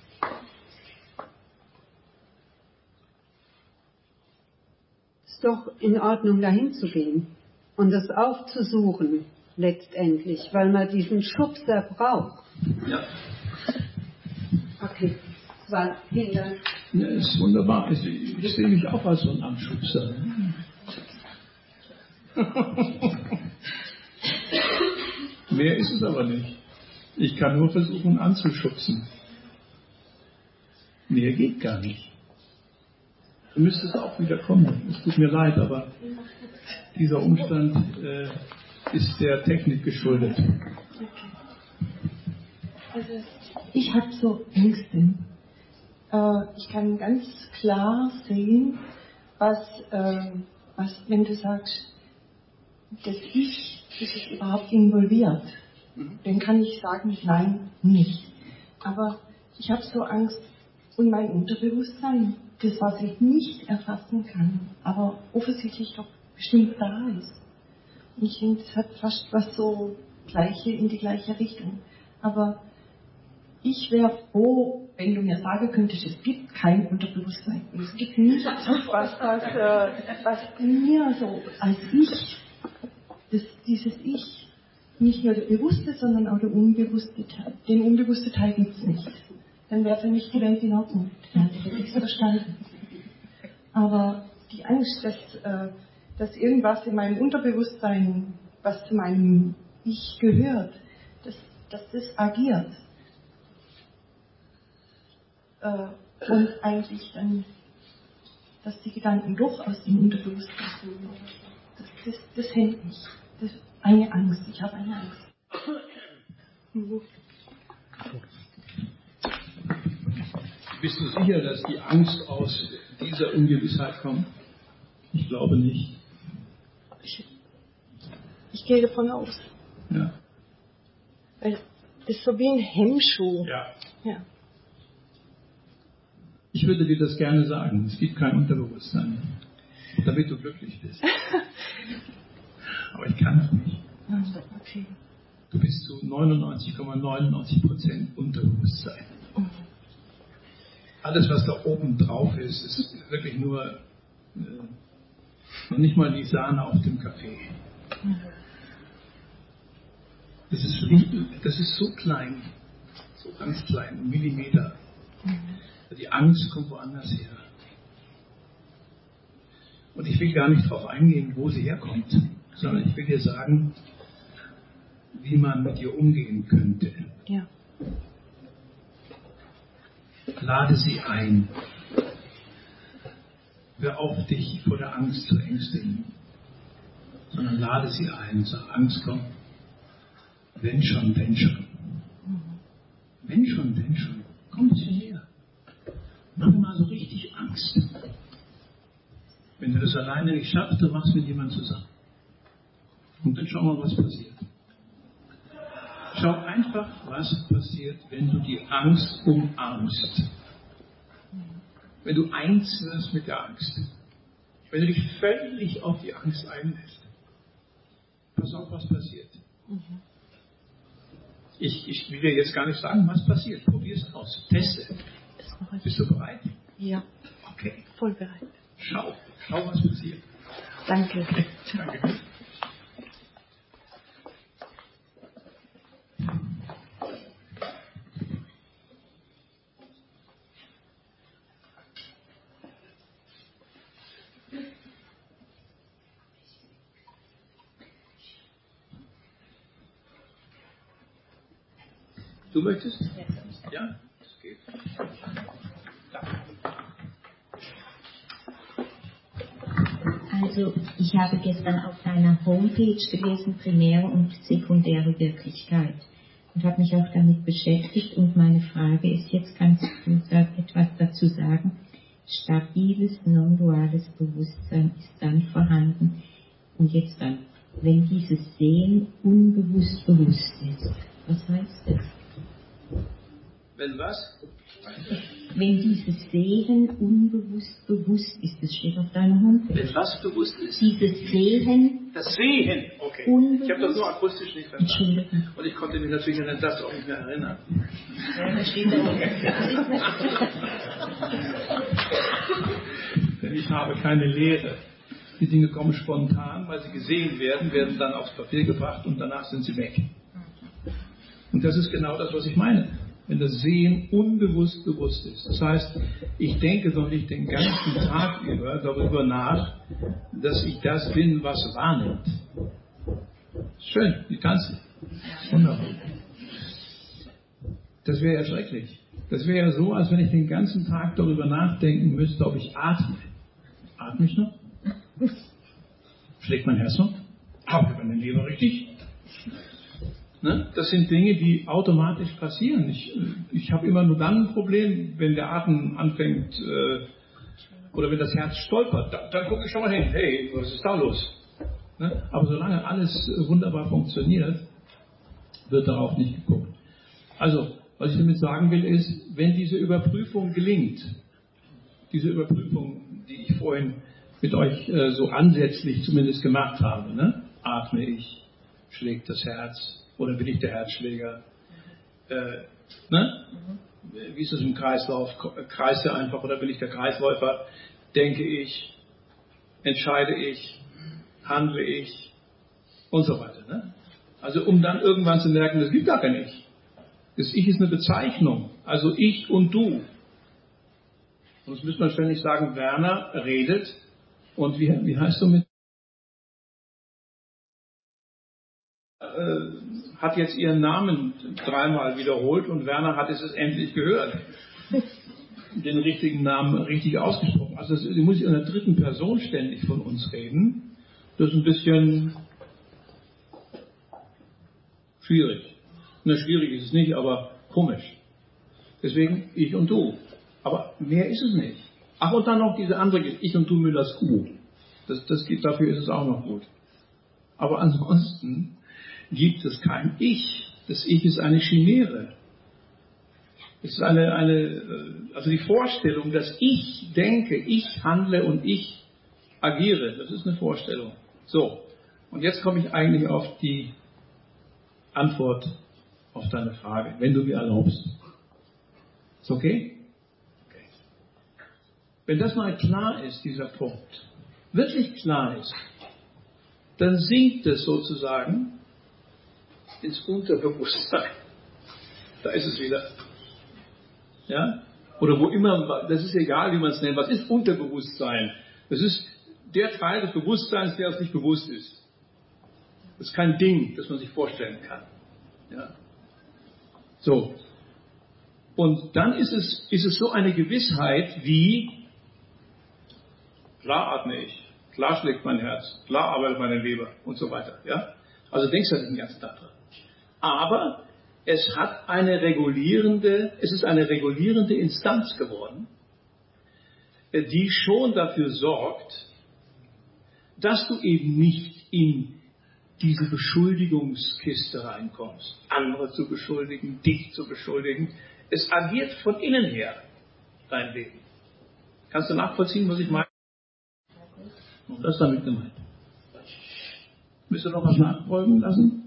Ist doch in Ordnung, dahin zu gehen und das aufzusuchen, letztendlich, weil man diesen Schubser braucht. Ja. Okay, das war, vielen Dank. Ja, ist wunderbar. Ich, ich sehe mich auch als so ein Anschubser. Mehr ist es aber nicht. Ich kann nur versuchen anzuschubsen. Mehr geht gar nicht. Du müsstest auch wieder kommen. Es tut mir leid, aber dieser Umstand äh, ist der Technik geschuldet. Also ich habe so Ängste. Äh, ich kann ganz klar sehen, was, äh, was, wenn du sagst, das Ich ist es überhaupt involviert, mhm. dann kann ich sagen, nein, nicht. Aber ich habe so Angst und mein Unterbewusstsein, das, was ich nicht erfassen kann, aber offensichtlich doch bestimmt da ist. Und ich denke, das hat fast was so gleiche in die gleiche Richtung. Aber ich wäre froh, wenn du mir sagen könntest, es gibt kein Unterbewusstsein. Und es gibt nichts, was, was, äh, was mir so als Ich, das, dieses Ich, nicht nur der bewusste, sondern auch der unbewusste Teil. Den unbewussten Teil gibt es nicht. Dann wäre für mich die Welt in Ordnung. Dann hätte ich es verstanden. Aber die Angst, dass, äh, dass irgendwas in meinem Unterbewusstsein, was zu meinem Ich gehört, dass, dass das agiert. Äh, und eigentlich dann, dass die Gedanken doch aus dem Unterbewusstsein kommen. Das, das, das hält mich. Das ist eine Angst. Ich habe eine Angst. Bist du sicher, dass die Angst aus dieser Ungewissheit kommt? Ich glaube nicht. Ich, ich gehe davon aus. Ja. Weil das ist so wie ein Hemmschuh. Ja. Ja. Ich würde dir das gerne sagen. Es gibt kein Unterbewusstsein, damit du glücklich bist. Aber ich kann es nicht. Okay. Du bist zu neunundneunzig Komma neunundneunzig Prozent Unterbewusstsein. Mhm. Alles, was da oben drauf ist, ist wirklich nur äh, noch nicht mal die Sahne auf dem Kaffee. Mhm. Das ist, das ist so klein, so ganz klein, Millimeter. Mhm. Die Angst kommt woanders her. Und ich will gar nicht darauf eingehen, wo sie herkommt, sondern ich will dir sagen, wie man mit ihr umgehen könnte. Ja. Lade sie ein. Hör auf, dich vor der Angst zu ängstigen, sondern lade sie ein. Sag, Angst, komm. Wenn schon, wenn schon. Wenn schon, wenn schon. Komm zu mir. Mach mir mal so richtig Angst. Wenn du das alleine nicht schaffst, dann machst du mit jemandem zusammen. Und dann schau mal, was passiert. Schau einfach, was passiert, wenn du die Angst umarmst. Wenn du eins wirst mit der Angst. Wenn du dich völlig auf die Angst einlässt. Pass auf, was passiert. Ich, ich will dir jetzt gar nicht sagen, was passiert. Probier es aus. Teste. Bist du bereit? Ja. Okay. Voll bereit. Schau. Schau, was passiert. Danke. Okay. Danke. Du möchtest? Ja, das geht. Also, ich habe gestern auf deiner Homepage gelesen, primäre und sekundäre Wirklichkeit, und habe mich auch damit beschäftigt, und meine Frage ist jetzt, kannst du etwas dazu sagen? Stabiles, non-duales Bewusstsein ist dann vorhanden, und jetzt dann, wenn dieses Sehen unbewusst bewusst ist. Was heißt das? Wenn was? Wenn dieses Sehen unbewusst bewusst ist, das steht auf deiner Homepage. Wenn was bewusst ist? Dieses Sehen. Das Sehen, okay. Unbewusst. Ich habe das nur akustisch nicht verstanden. Entschuldigung. Und ich konnte mich natürlich an den Satz auch nicht mehr erinnern. Ja, das steht da auch. Denn ich habe keine Lehre. Die Dinge kommen spontan, weil sie gesehen werden, werden dann aufs Papier gebracht und danach sind sie weg. Und das ist genau das, was ich meine. Wenn das Sehen unbewusst bewusst ist. Das heißt, ich denke doch nicht den ganzen Tag über darüber nach, dass ich das bin, was wahrnimmt. Schön, wie kannst du? Wunderbar. Das wäre ja schrecklich. Das wäre ja so, als wenn ich den ganzen Tag darüber nachdenken müsste, ob ich atme. Atme ich noch? Schlägt mein Herz noch? Habe ich meine Leber richtig? Ne? Das sind Dinge, die automatisch passieren. Ich, ich habe immer nur dann ein Problem, wenn der Atem anfängt äh, oder wenn das Herz stolpert. Dann, dann gucke ich schon mal hin. Hey, was ist da los? Ne? Aber solange alles wunderbar funktioniert, wird darauf nicht geguckt. Also, was ich damit sagen will, ist, wenn diese Überprüfung gelingt, diese Überprüfung, die ich vorhin mit euch äh, so ansätzlich zumindest gemacht habe, ne? Atme ich, schlägt das Herz, oder bin ich der Herzschläger? Äh, ne? Wie ist das im Kreislauf? Kreise einfach, oder bin ich der Kreisläufer? Denke ich, entscheide ich, handle ich und so weiter. Ne? Also um dann irgendwann zu merken, das gibt gar kein Ich. Das Ich ist eine Bezeichnung, also ich und du. Und das müsste man ständig sagen, Werner redet, und wie, wie heißt du mit? Äh, hat jetzt ihren Namen dreimal wiederholt und Werner hat es endlich gehört. Den richtigen Namen richtig ausgesprochen. Also sie muss in der dritten Person ständig von uns reden. Das ist ein bisschen schwierig. Na, schwierig ist es nicht, aber komisch. Deswegen ich und du. Aber mehr ist es nicht. Ach, und dann noch diese andere, ich und du Müllers Kuh. Das, das geht, dafür ist es auch noch gut. Aber ansonsten gibt es kein Ich. Das Ich ist eine Chimäre. Es ist eine, eine, also die Vorstellung, dass ich denke, ich handle und ich agiere, das ist eine Vorstellung. So, und jetzt komme ich eigentlich auf die Antwort auf deine Frage, wenn du mir erlaubst. Ist okay? Okay. Wenn das mal klar ist, dieser Punkt, wirklich klar ist, dann sinkt es sozusagen ins Unterbewusstsein. Da ist es wieder. Ja? Oder wo immer, das ist egal, wie man es nennt. Was ist Unterbewusstsein? Das ist der Teil des Bewusstseins, der uns nicht bewusst ist. Das ist kein Ding, das man sich vorstellen kann. Ja? So. Und dann ist es, ist es so eine Gewissheit wie, klar atme ich, klar schlägt mein Herz, klar arbeitet meine Leber und so weiter. Ja? Also denkst du nicht den ganzen Tag dran. Aber es hat eine regulierende, es ist eine regulierende Instanz geworden, die schon dafür sorgt, dass du eben nicht in diese Beschuldigungskiste reinkommst, andere zu beschuldigen, dich zu beschuldigen. Es agiert von innen her, dein Leben. Kannst du nachvollziehen, was ich meine? Und das ist damit gemeint. Willst du noch was nachfolgen lassen?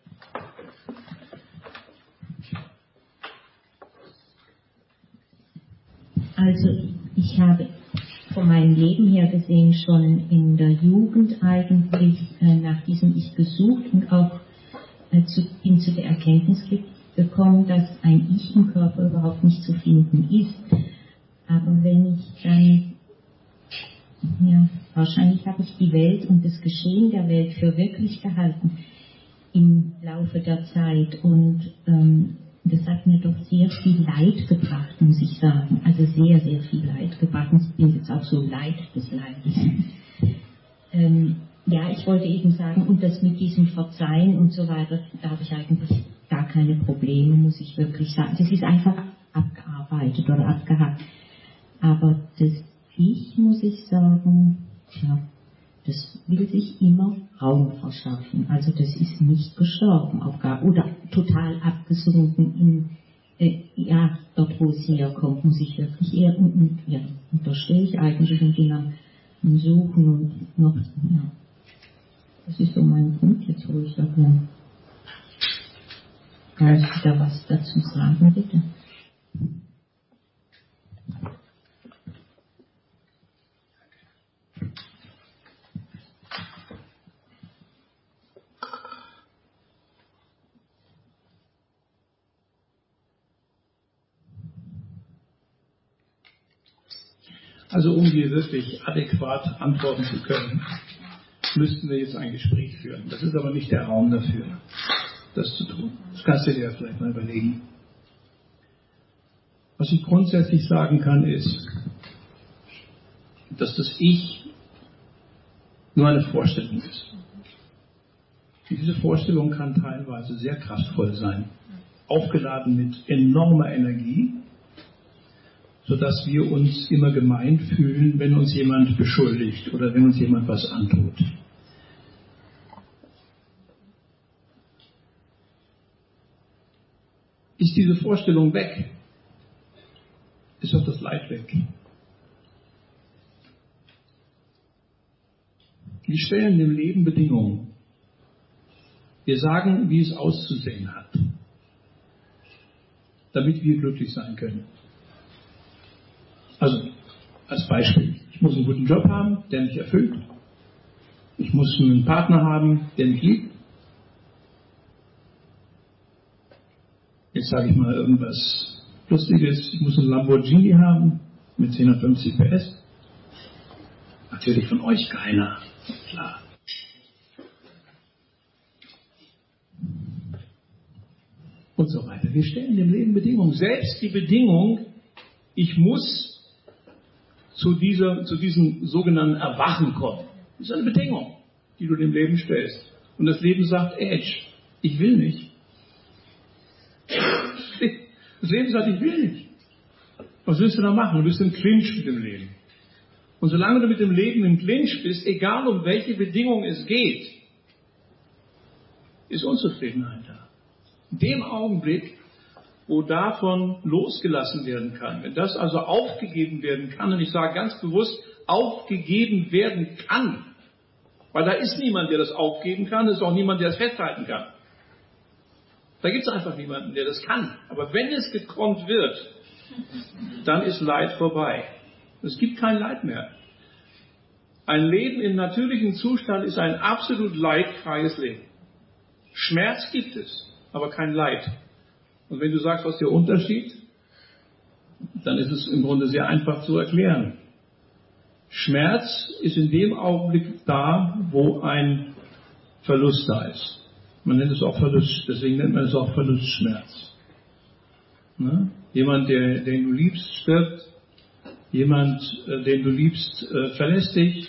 Also ich habe von meinem Leben her gesehen schon in der Jugend eigentlich äh, nach diesem Ich gesucht und auch äh, zu, bin zu der Erkenntnis gekommen, dass ein Ich im Körper überhaupt nicht zu finden ist. Aber wenn ich dann, ja, wahrscheinlich habe ich die Welt und das Geschehen der Welt für wirklich gehalten im Laufe der Zeit und ähm, Und das hat mir doch sehr viel Leid gebracht, muss ich sagen. Also sehr, sehr viel Leid gebracht. Und ich bin jetzt auch so leid des Leides. ähm, ja, ich wollte eben sagen, und das mit diesem Verzeihen und so weiter, da habe ich eigentlich gar keine Probleme, muss ich wirklich sagen. Das ist einfach abgearbeitet oder abgehakt. Aber das Ich, muss ich sagen, ja, das will sich immer Raum verschaffen. Also das ist nicht gestorben, auch gar, oder total abgesunken in, äh, ja, dort wo es herkommt, muss ich wirklich eher, und, und, ja, und da stehe ich eigentlich und bin am, am Suchen und noch, ja, das ist so mein Punkt jetzt, wo ich sage, kannst du da was dazu sagen, bitte? Also um hier wirklich adäquat antworten zu können, müssten wir jetzt ein Gespräch führen. Das ist aber nicht der Raum dafür, das zu tun. Das kannst du dir vielleicht mal überlegen. Was ich grundsätzlich sagen kann, ist, dass das Ich nur eine Vorstellung ist. Und diese Vorstellung kann teilweise sehr kraftvoll sein, aufgeladen mit enormer Energie, sodass wir uns immer gemeint fühlen, wenn uns jemand beschuldigt oder wenn uns jemand was antut. Ist diese Vorstellung weg, ist auch das Leid weg. Wir stellen dem Leben Bedingungen. Wir sagen, wie es auszusehen hat, damit wir glücklich sein können. Also, als Beispiel, ich muss einen guten Job haben, der mich erfüllt. Ich muss einen Partner haben, der mich liebt. Jetzt sage ich mal irgendwas Lustiges. Ich muss einen Lamborghini haben mit zweihundertfünfzig P S. Natürlich von euch keiner, klar. Und so weiter. Wir stellen dem Leben Bedingungen. Selbst die Bedingung, ich muss zu, dieser, zu diesem sogenannten Erwachen kommen. Das ist eine Bedingung, die du dem Leben stellst. Und das Leben sagt, Edge, ich will nicht. Das Leben sagt, ich will nicht. Was willst du da machen? Du bist im Clinch mit dem Leben. Und solange du mit dem Leben im Clinch bist, egal um welche Bedingung es geht, ist Unzufriedenheit da. In dem Augenblick, wo davon losgelassen werden kann, wenn das also aufgegeben werden kann, und ich sage ganz bewusst, aufgegeben werden kann, weil da ist niemand, der das aufgeben kann, es ist auch niemand, der es festhalten kann. Da gibt es einfach niemanden, der das kann. Aber wenn es gekonnt wird, dann ist Leid vorbei. Es gibt kein Leid mehr. Ein Leben im natürlichen Zustand ist ein absolut leidfreies Leben. Schmerz gibt es, aber kein Leid. Und wenn du sagst, was ist der Unterschied, dann ist es im Grunde sehr einfach zu erklären. Schmerz ist in dem Augenblick da, wo ein Verlust da ist. Man nennt es auch Verlust, deswegen nennt man es auch Verlustschmerz. Ne? Jemand, der, den du liebst, stirbt. Jemand, den du liebst, verlässt dich.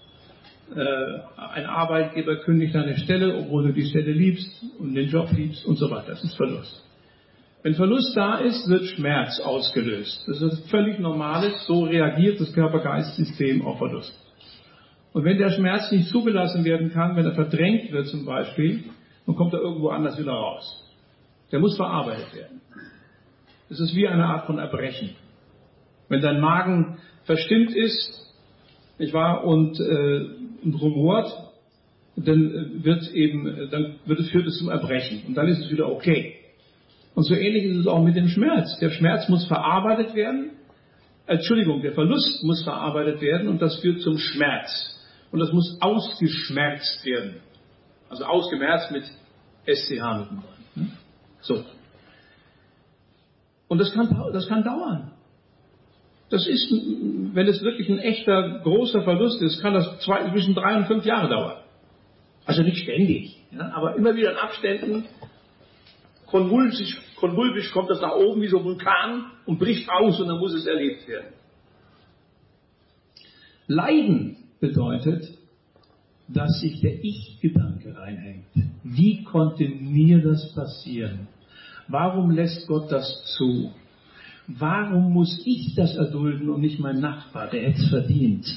Ein Arbeitgeber kündigt deine Stelle, obwohl du die Stelle liebst und den Job liebst und so weiter. Das ist Verlust. Wenn Verlust da ist, wird Schmerz ausgelöst. Das ist völlig Normales, so reagiert das Körper-Geist-System auf Verlust. Und wenn der Schmerz nicht zugelassen werden kann, wenn er verdrängt wird zum Beispiel, dann kommt er irgendwo anders wieder raus. Der muss verarbeitet werden. Das ist wie eine Art von Erbrechen. Wenn dein Magen verstimmt ist, nicht wahr, und, äh, und rumort, dann wird eben, dann wird es, führt es zum Erbrechen. Und dann ist es wieder okay. Und so ähnlich ist es auch mit dem Schmerz. Der Schmerz muss verarbeitet werden. Entschuldigung, der Verlust muss verarbeitet werden und das führt zum Schmerz. Und das muss ausgeschmerzt werden. Also ausgemerzt mit S C H mitten dran. So. Und das kann, das kann dauern. Das ist, wenn es wirklich ein echter, großer Verlust ist, kann das zwei, zwischen drei und fünf Jahre dauern. Also nicht ständig, ja, aber immer wieder in Abständen konvulsisch, konvulsisch kommt das nach oben wie so ein Vulkan und bricht aus und dann muss es erlebt werden. Leiden bedeutet, dass sich der Ich-Gedanke reinhängt. Wie konnte mir das passieren? Warum lässt Gott das zu? Warum muss ich das erdulden und nicht mein Nachbar, der hätte es verdient?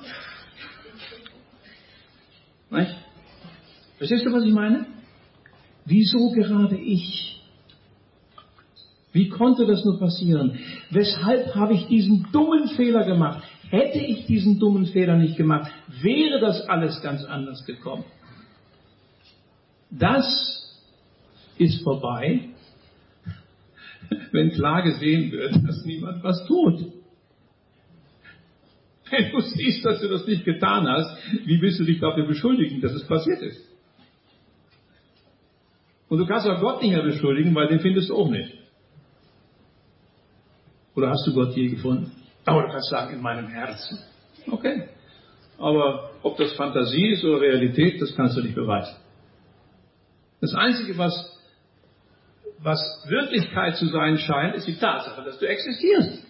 Nicht? Verstehst du, was ich meine? Wieso gerade ich? Wie konnte das nur passieren? Weshalb habe ich diesen dummen Fehler gemacht? Hätte ich diesen dummen Fehler nicht gemacht, wäre das alles ganz anders gekommen. Das ist vorbei, wenn klar gesehen wird, dass niemand was tut. Wenn du siehst, dass du das nicht getan hast, wie willst du dich dafür beschuldigen, dass es passiert ist? Und du kannst auch Gott nicht mehr beschuldigen, weil den findest du auch nicht. Oder hast du Gott je gefunden? Aber du kannst sagen, in meinem Herzen. Okay. Aber ob das Fantasie ist oder Realität, das kannst du nicht beweisen. Das Einzige, was, was Wirklichkeit zu sein scheint, ist die Tatsache, dass du existierst.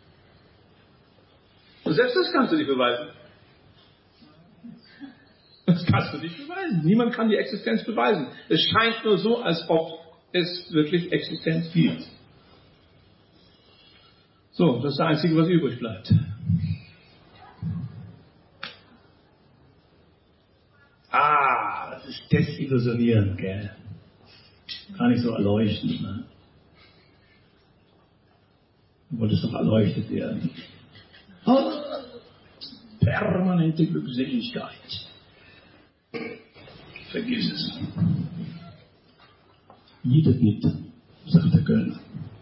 Und selbst das kannst du nicht beweisen. Das kannst du nicht beweisen. Niemand kann die Existenz beweisen. Es scheint nur so, als ob es wirklich Existenz gibt. So, das ist das Einzige, was übrig bleibt. Ah, das ist desillusionierend, gell? Gar nicht so erleuchtend, ne? Du wolltest doch erleuchtet werden. Oh, permanente Glückseligkeit. Vergiss es. Jedet nicht, sagt der Kölner.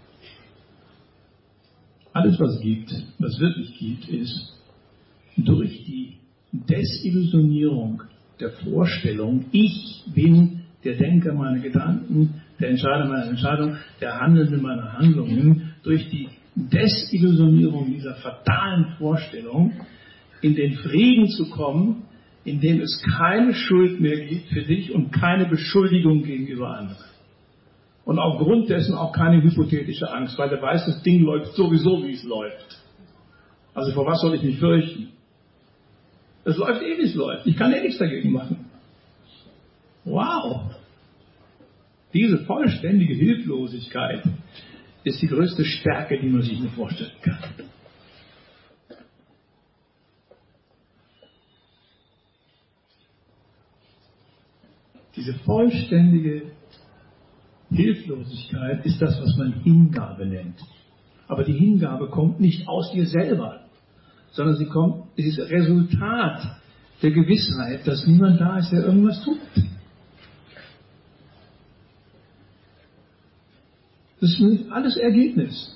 Alles, was es gibt, was wirklich gibt, ist durch die Desillusionierung der Vorstellung, ich bin der Denker meiner Gedanken, der Entscheider meiner Entscheidung, der Handelnde meiner Handlungen, durch die Desillusionierung dieser fatalen Vorstellung in den Frieden zu kommen, in dem es keine Schuld mehr gibt für dich und keine Beschuldigung gegenüber anderen. Und aufgrund dessen auch keine hypothetische Angst, weil der weiß, das Ding läuft sowieso, wie es läuft. Also vor was soll ich mich fürchten? Es läuft eh, wie es läuft. Ich kann eh nichts dagegen machen. Wow! Diese vollständige Hilflosigkeit ist die größte Stärke, die man sich nur vorstellen kann. Diese vollständige Hilflosigkeit ist das, was man Hingabe nennt. Aber die Hingabe kommt nicht aus dir selber, sondern sie kommt, es ist Resultat der Gewissheit, dass niemand da ist, der irgendwas tut. Das ist alles Ergebnis.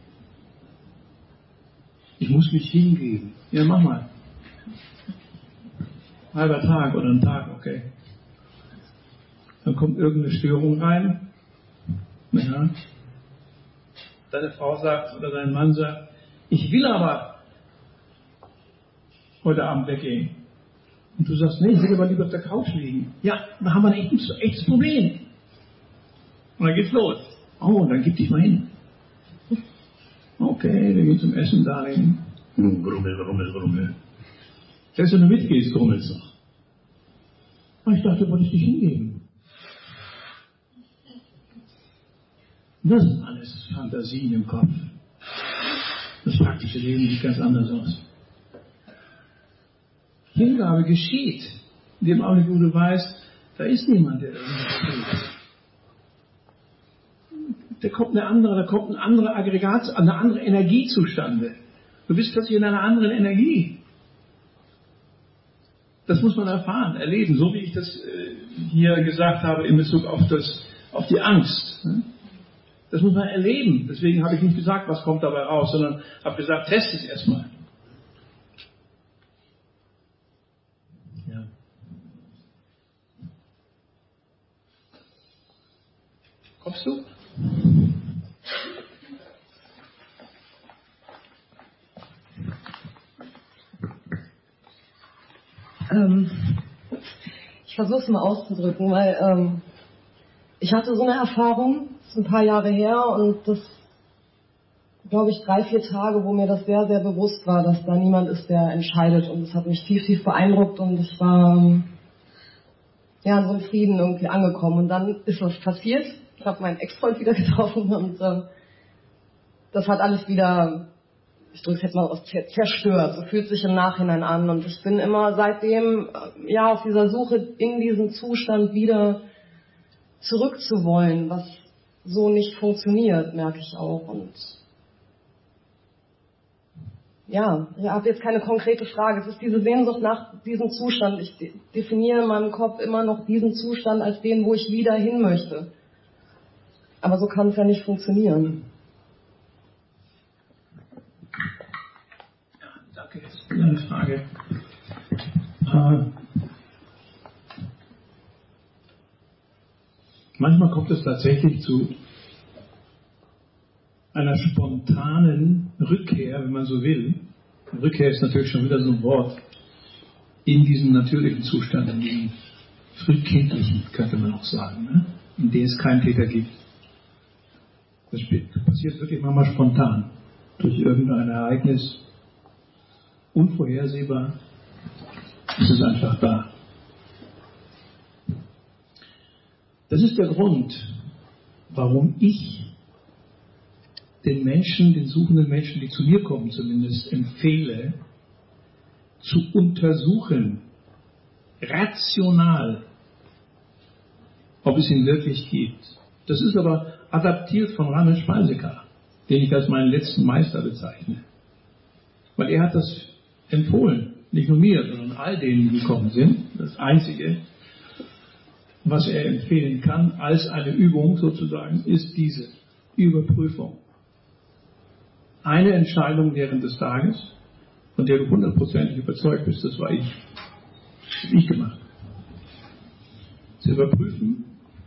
Ich muss mich hingeben. Ja, mach mal. Halber Tag oder ein Tag, okay. Dann kommt irgendeine Störung rein. Ja. Deine Frau sagt oder dein Mann sagt, ich will aber heute Abend weggehen. Und du sagst, nee, ich will aber lieber auf der Couch liegen. Ja, da haben wir ein echtes, echtes Problem. Und dann geht's los. Oh, dann gib dich mal hin. Okay, wir gehen zum Essen dahin. Grummel, grummel, grummel. Selbst wenn du mitgehst, grummelst doch. Aber ich dachte, du wolltest dich hingeben. Das sind alles Fantasien im Kopf. Das praktische Leben sieht ganz anders aus. Hingabe geschieht, in dem Augenblick, wo du weißt, da ist niemand, der irgendwas tut. Da kommt eine andere, da kommt ein anderer Aggregat, eine andere Energie zustande. Du bist plötzlich in einer anderen Energie. Das muss man erfahren, erleben, so wie ich das hier gesagt habe in Bezug auf, das, auf die Angst. Das muss man erleben. Deswegen habe ich nicht gesagt, was kommt dabei raus, sondern habe gesagt, test es erstmal. Ja. Kommst du? Ähm, ich versuche es mal auszudrücken, weil ähm, ich hatte so eine Erfahrung ein paar Jahre her und das, glaube ich, drei, vier Tage, wo mir das sehr, sehr bewusst war, dass da niemand ist, der entscheidet. Und das hat mich tief, tief beeindruckt und ich war ja in so einem Frieden irgendwie angekommen. Und dann ist was passiert. Ich habe meinen Ex-Freund wieder getroffen und äh, das hat alles wieder, ich drücke es jetzt mal aus, zerstört. So fühlt sich im Nachhinein an. Und ich bin immer seitdem äh, ja auf dieser Suche in diesen Zustand wieder zurückzuwollen, was so nicht funktioniert, merke ich auch. Und ja, ich habe jetzt keine konkrete Frage. Es ist diese Sehnsucht nach diesem Zustand. Ich de- definiere in meinem Kopf immer noch diesen Zustand als den, wo ich wieder hin möchte. Aber so kann es ja nicht funktionieren. Ja, danke. Das ist eine Frage. Äh, manchmal kommt es tatsächlich zu einer spontanen Rückkehr, wenn man so will. Rückkehr ist natürlich schon wieder so ein Wort, in diesen natürlichen Zustand, in diesen frühkindlichen, könnte man auch sagen, ne? In dem es keinen Täter gibt. Das passiert wirklich manchmal spontan, durch irgendein Ereignis, unvorhersehbar, ist es einfach da. Das ist der Grund, warum ich den Menschen, den suchenden Menschen, die zu mir kommen zumindest, empfehle, zu untersuchen, rational, ob es ihn wirklich gibt. Das ist aber adaptiert von Ramesh Spalsekar, den ich als meinen letzten Meister bezeichne. Weil er hat das empfohlen, nicht nur mir, sondern all denen, die gekommen sind. Das Einzige, was er empfehlen kann, als eine Übung sozusagen, ist diese Überprüfung. Eine Entscheidung während des Tages, von der du hundertprozentig überzeugt bist, das war ich. Das habe ich gemacht. Zu überprüfen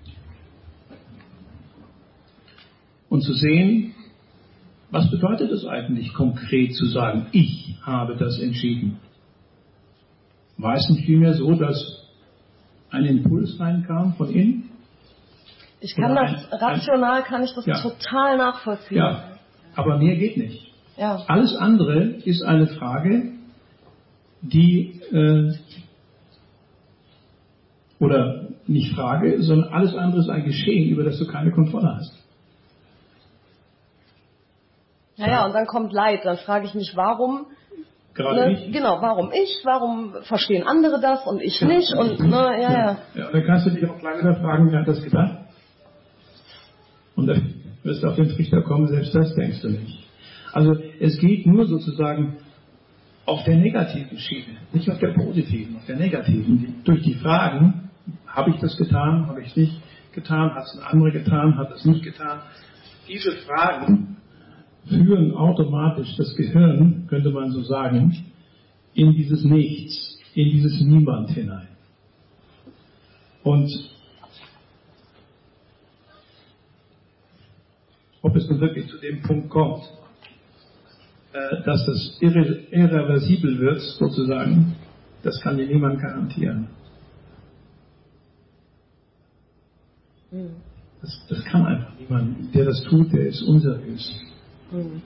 und zu sehen, was bedeutet es eigentlich konkret zu sagen, ich habe das entschieden. War es nicht vielmehr so, dass ein Impuls reinkam von innen? Ich kann Oder das, ein, rational kann ich das ja. total nachvollziehen. Ja, aber mehr geht nicht. Ja. Alles andere ist eine Frage, die, äh, oder nicht Frage, sondern alles andere ist ein Geschehen, über das du keine Kontrolle hast. Naja, und dann kommt Leid. Dann frage ich mich, warum? Gerade Ne, ich. genau, warum ich? Warum verstehen andere das und ich Ja. nicht? Und ne, ja, ja. Ja, dann kannst du dich auch gleich wieder fragen, wer hat das gedacht? Und dann wirst du auf den Trichter kommen, selbst das denkst du nicht. Also es geht nur sozusagen auf der negativen Schiene, nicht auf der positiven, auf der negativen. Durch die Fragen, habe ich das getan, habe ich es nicht getan, hat es ein anderer getan, hat es nicht getan. Diese Fragen führen automatisch das Gehirn, könnte man so sagen, in dieses Nichts, in dieses Niemand hinein. Und ob es nun wirklich zu dem Punkt kommt, äh, dass das irre, irreversibel wird, sozusagen, das kann dir niemand garantieren. Mhm. Das, das kann einfach niemand. Der das tut, der ist unseriös. Mhm.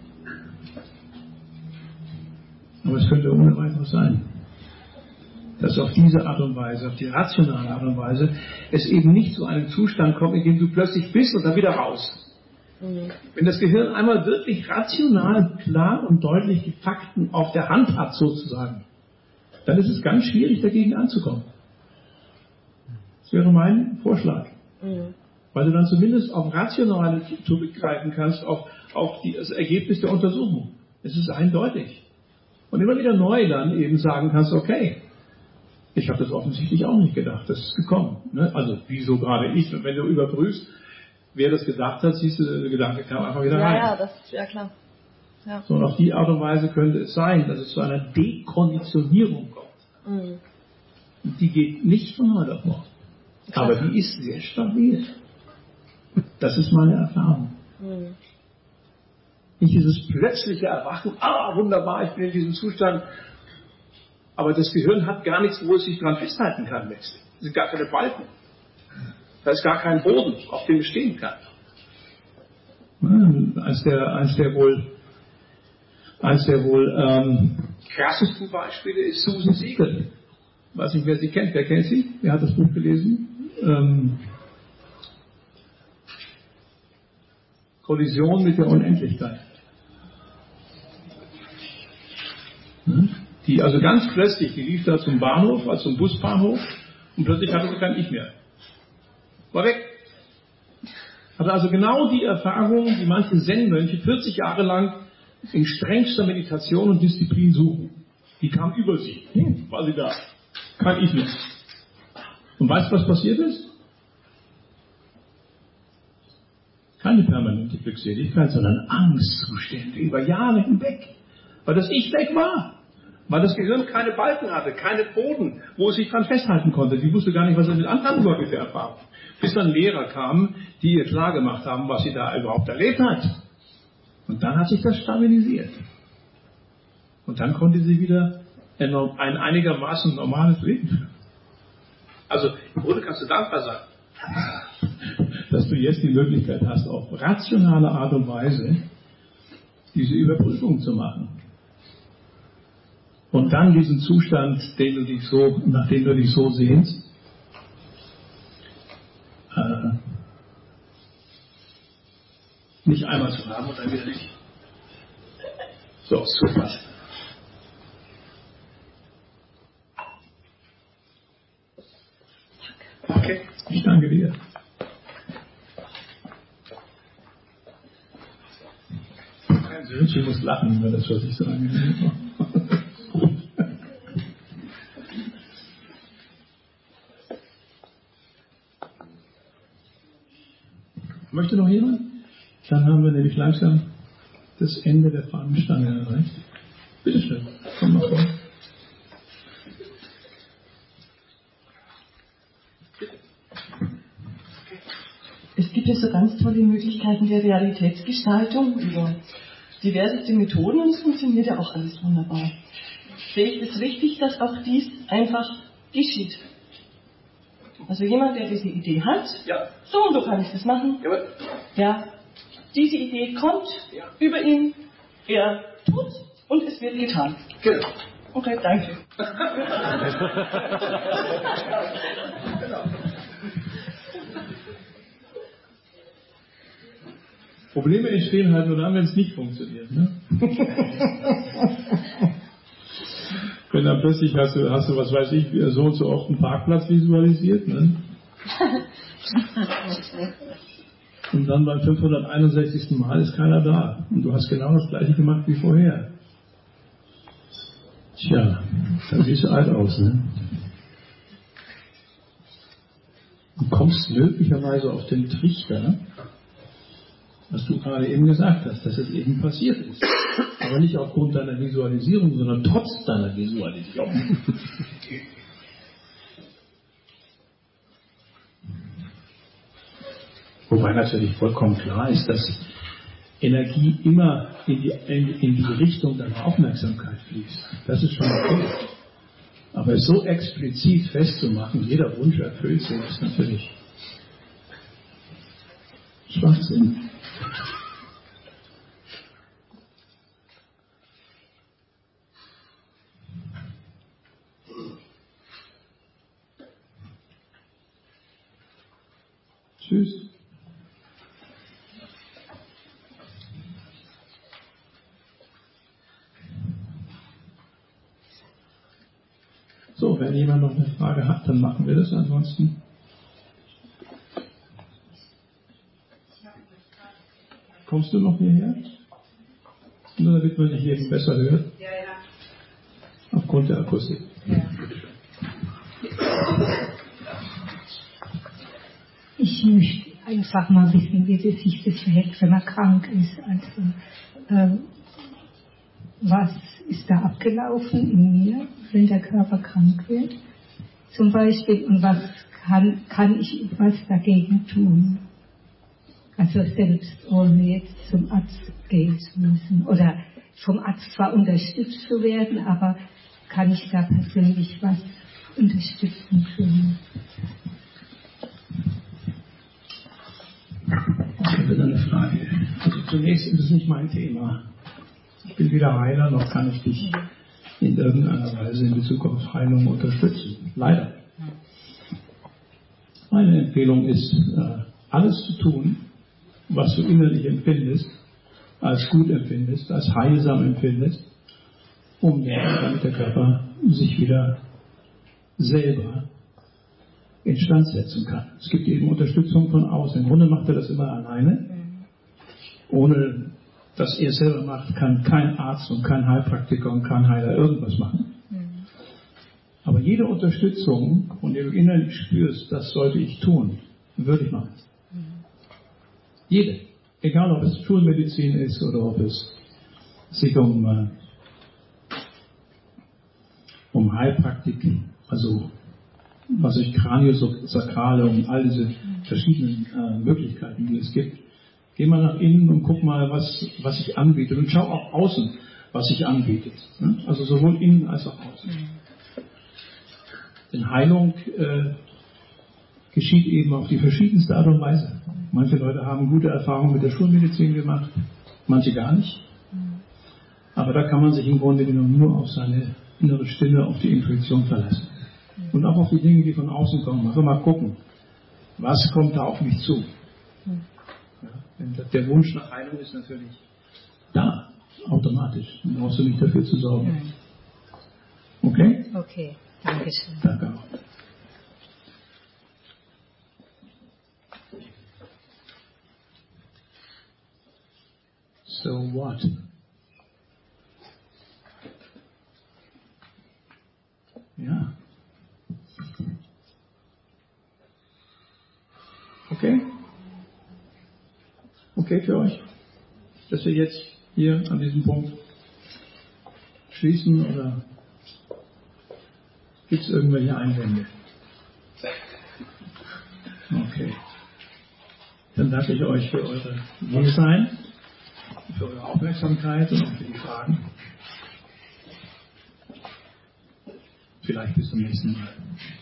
Aber es könnte ohne weiteres sein, dass auf diese Art und Weise, auf die rationale Art und Weise, es eben nicht zu einem Zustand kommt, in dem du plötzlich bist und dann wieder raus. Mhm. Wenn das Gehirn einmal wirklich rational, klar und deutlich die Fakten auf der Hand hat, sozusagen, dann ist es ganz schwierig, dagegen anzukommen. Das wäre mein Vorschlag. Mhm. Weil du dann zumindest auf rationale zurückgreifen kannst, auf, auf die, das Ergebnis der Untersuchung. Es ist eindeutig. Und immer wieder neu dann eben sagen kannst, okay, ich habe das offensichtlich auch nicht gedacht, das ist gekommen. Ne? Also wieso gerade ich? Und wenn du überprüfst, wer das gedacht hat, siehst du, der Gedanke kam einfach wieder Ja, rein. ja, das ist ja klar. Ja. So, und auf die Art und Weise könnte es sein, dass es zu einer Dekonditionierung kommt. Mhm. Und die geht nicht von heute auf morgen. Aber die ist sehr stabil. Das ist meine Erfahrung. Mhm. Nicht dieses plötzliche Erwachen, ah, wunderbar, ich bin in diesem Zustand. Aber das Gehirn hat gar nichts, wo es sich dran festhalten kann letztlich. Es sind gar keine Balken. Da ist gar kein Boden, auf dem es stehen kann. Eins der, eins der wohl, eins der wohl ähm, krassesten Beispiele ist Susan Siegel. Ich weiß nicht, wer sie kennt. Wer kennt sie? Wer hat das Buch gelesen? Ähm, Kollision mit der Unendlichkeit. Die also ganz plötzlich, die lief da zum Bahnhof, also zum Busbahnhof, und plötzlich hatte sie kein Ich mehr. War weg. Hatte also genau die Erfahrung, die manche Zen-Mönche vierzig Jahre lang in strengster Meditation und Disziplin suchen. Die kam über sie. Hm, war sie da. Kein Ich mehr. Und weißt du, was passiert ist? Keine permanente Glückseligkeit, sondern Angstzustände über Jahre hinweg. Weil das Ich weg war. Weil das Gehirn keine Balken hatte, keine Boden, wo es sich dran festhalten konnte. Die wusste gar nicht, was er mit anderen übergefährt war. Bis dann Lehrer kamen, die ihr klargemacht haben, was sie da überhaupt erlebt hat. Und dann hat sich das stabilisiert. Und dann konnte sie wieder ein einigermaßen normales Leben führen. Also im Grunde kannst du dankbar sein, dass du jetzt die Möglichkeit hast, auf rationale Art und Weise diese Überprüfung zu machen. Und dann diesen Zustand, den du dich so, nach dem du dich so sehnst, äh, nicht einmal zu haben und dann wieder nicht. So, super. Okay, ich danke dir. Mein Söhnchen muss lachen über das, was ich sage. Möchte noch jemand? Dann haben wir nämlich langsam das Ende der Fahnenstange erreicht. Bitte schön, komm mal vor. Es gibt ja so ganz tolle Möglichkeiten der Realitätsgestaltung über diverseste Methoden und es funktioniert ja auch alles wunderbar. Sehe ich es richtig, dass auch dies einfach geschieht? Also jemand, der diese Idee hat, ja. So und so kann ich das machen, ja, ja, diese Idee kommt ja. Über ihn, er tut und es wird getan. Genau. Okay, danke. Genau. Probleme entstehen halt nur dann, wenn es nicht funktioniert. Ne? Wenn dann plötzlich hast du, hast du, was weiß ich, so und so oft einen Parkplatz visualisiert, ne? Und dann beim fünfhunderteinundsechzigsten Mal ist keiner da. Und du hast genau das gleiche gemacht wie vorher. Tja, dann siehst du alt aus, ne? Du kommst möglicherweise auf den Trichter, was du gerade eben gesagt hast, dass es eben passiert ist. Aber nicht aufgrund deiner Visualisierung, sondern trotz deiner Visualisierung. Wobei natürlich vollkommen klar ist, dass Energie immer in die, in, in die Richtung deiner Aufmerksamkeit fließt. Das ist schon okay. Aber es so explizit festzumachen, jeder Wunsch erfüllt sich, ist natürlich Schwachsinn. Tschüss. So, wenn jemand noch eine Frage hat, dann machen wir das. Ansonsten kommst du noch hierher? Nur damit man dich eben besser hört? Ja, ja. Aufgrund der Akustik. Ja. Ich möchte einfach mal wissen, wie das sich das verhält, wenn man krank ist. Also, äh, was ist da abgelaufen in mir, wenn der Körper krank wird? Zum Beispiel, und was kann, kann ich was dagegen tun? Also selbst ohne jetzt zum Arzt gehen zu müssen. Oder vom Arzt zwar unterstützt zu werden, aber kann ich da persönlich was unterstützen können? Das wäre eine Frage. Also zunächst ist es nicht mein Thema. Ich bin weder Heiler, noch kann ich dich in irgendeiner Weise in Bezug auf Heilung unterstützen. Leider. Meine Empfehlung ist, alles zu tun, was du innerlich empfindest, als gut empfindest, als heilsam empfindest, um damit der Körper sich wieder selber instand setzen kann. Es gibt eben Unterstützung von außen. Im Grunde macht er das immer alleine. Ohne dass er selber macht, kann kein Arzt und kein Heilpraktiker und kein Heiler irgendwas machen. Aber jede Unterstützung, von der du innerlich spürst, das sollte ich tun, würde ich machen. Jede. Egal, ob es Schulmedizin ist oder ob es sich um, äh, um Heilpraktik, also was ich Kraniosakrale und all diese verschiedenen äh, Möglichkeiten, die es gibt. Geh mal nach innen und guck mal, was, was sich anbietet. Und schau auch außen, was sich anbietet. Ne? Also sowohl innen als auch außen. Denn Heilung äh, geschieht eben auf die verschiedenste Art und Weise. Manche Leute haben gute Erfahrungen mit der Schulmedizin gemacht, manche gar nicht. Aber da kann man sich im Grunde genommen nur auf seine innere Stimme, auf die Intuition verlassen. Und auch auf die Dinge, die von außen kommen. Also mal gucken, was kommt da auf mich zu. Ja, der Wunsch nach Heilung ist natürlich da, automatisch. Dann brauchst du nicht dafür zu sorgen. Okay? Okay, danke schön. Danke auch. So what? Ja. Okay? Okay für euch? Dass wir jetzt hier an diesem Punkt schließen oder gibt es irgendwelche Einwände? Okay. Dann danke ich euch für eure Hier-Sein, für eure Aufmerksamkeit und auch für die Fragen. Vielleicht bis zum nächsten Mal.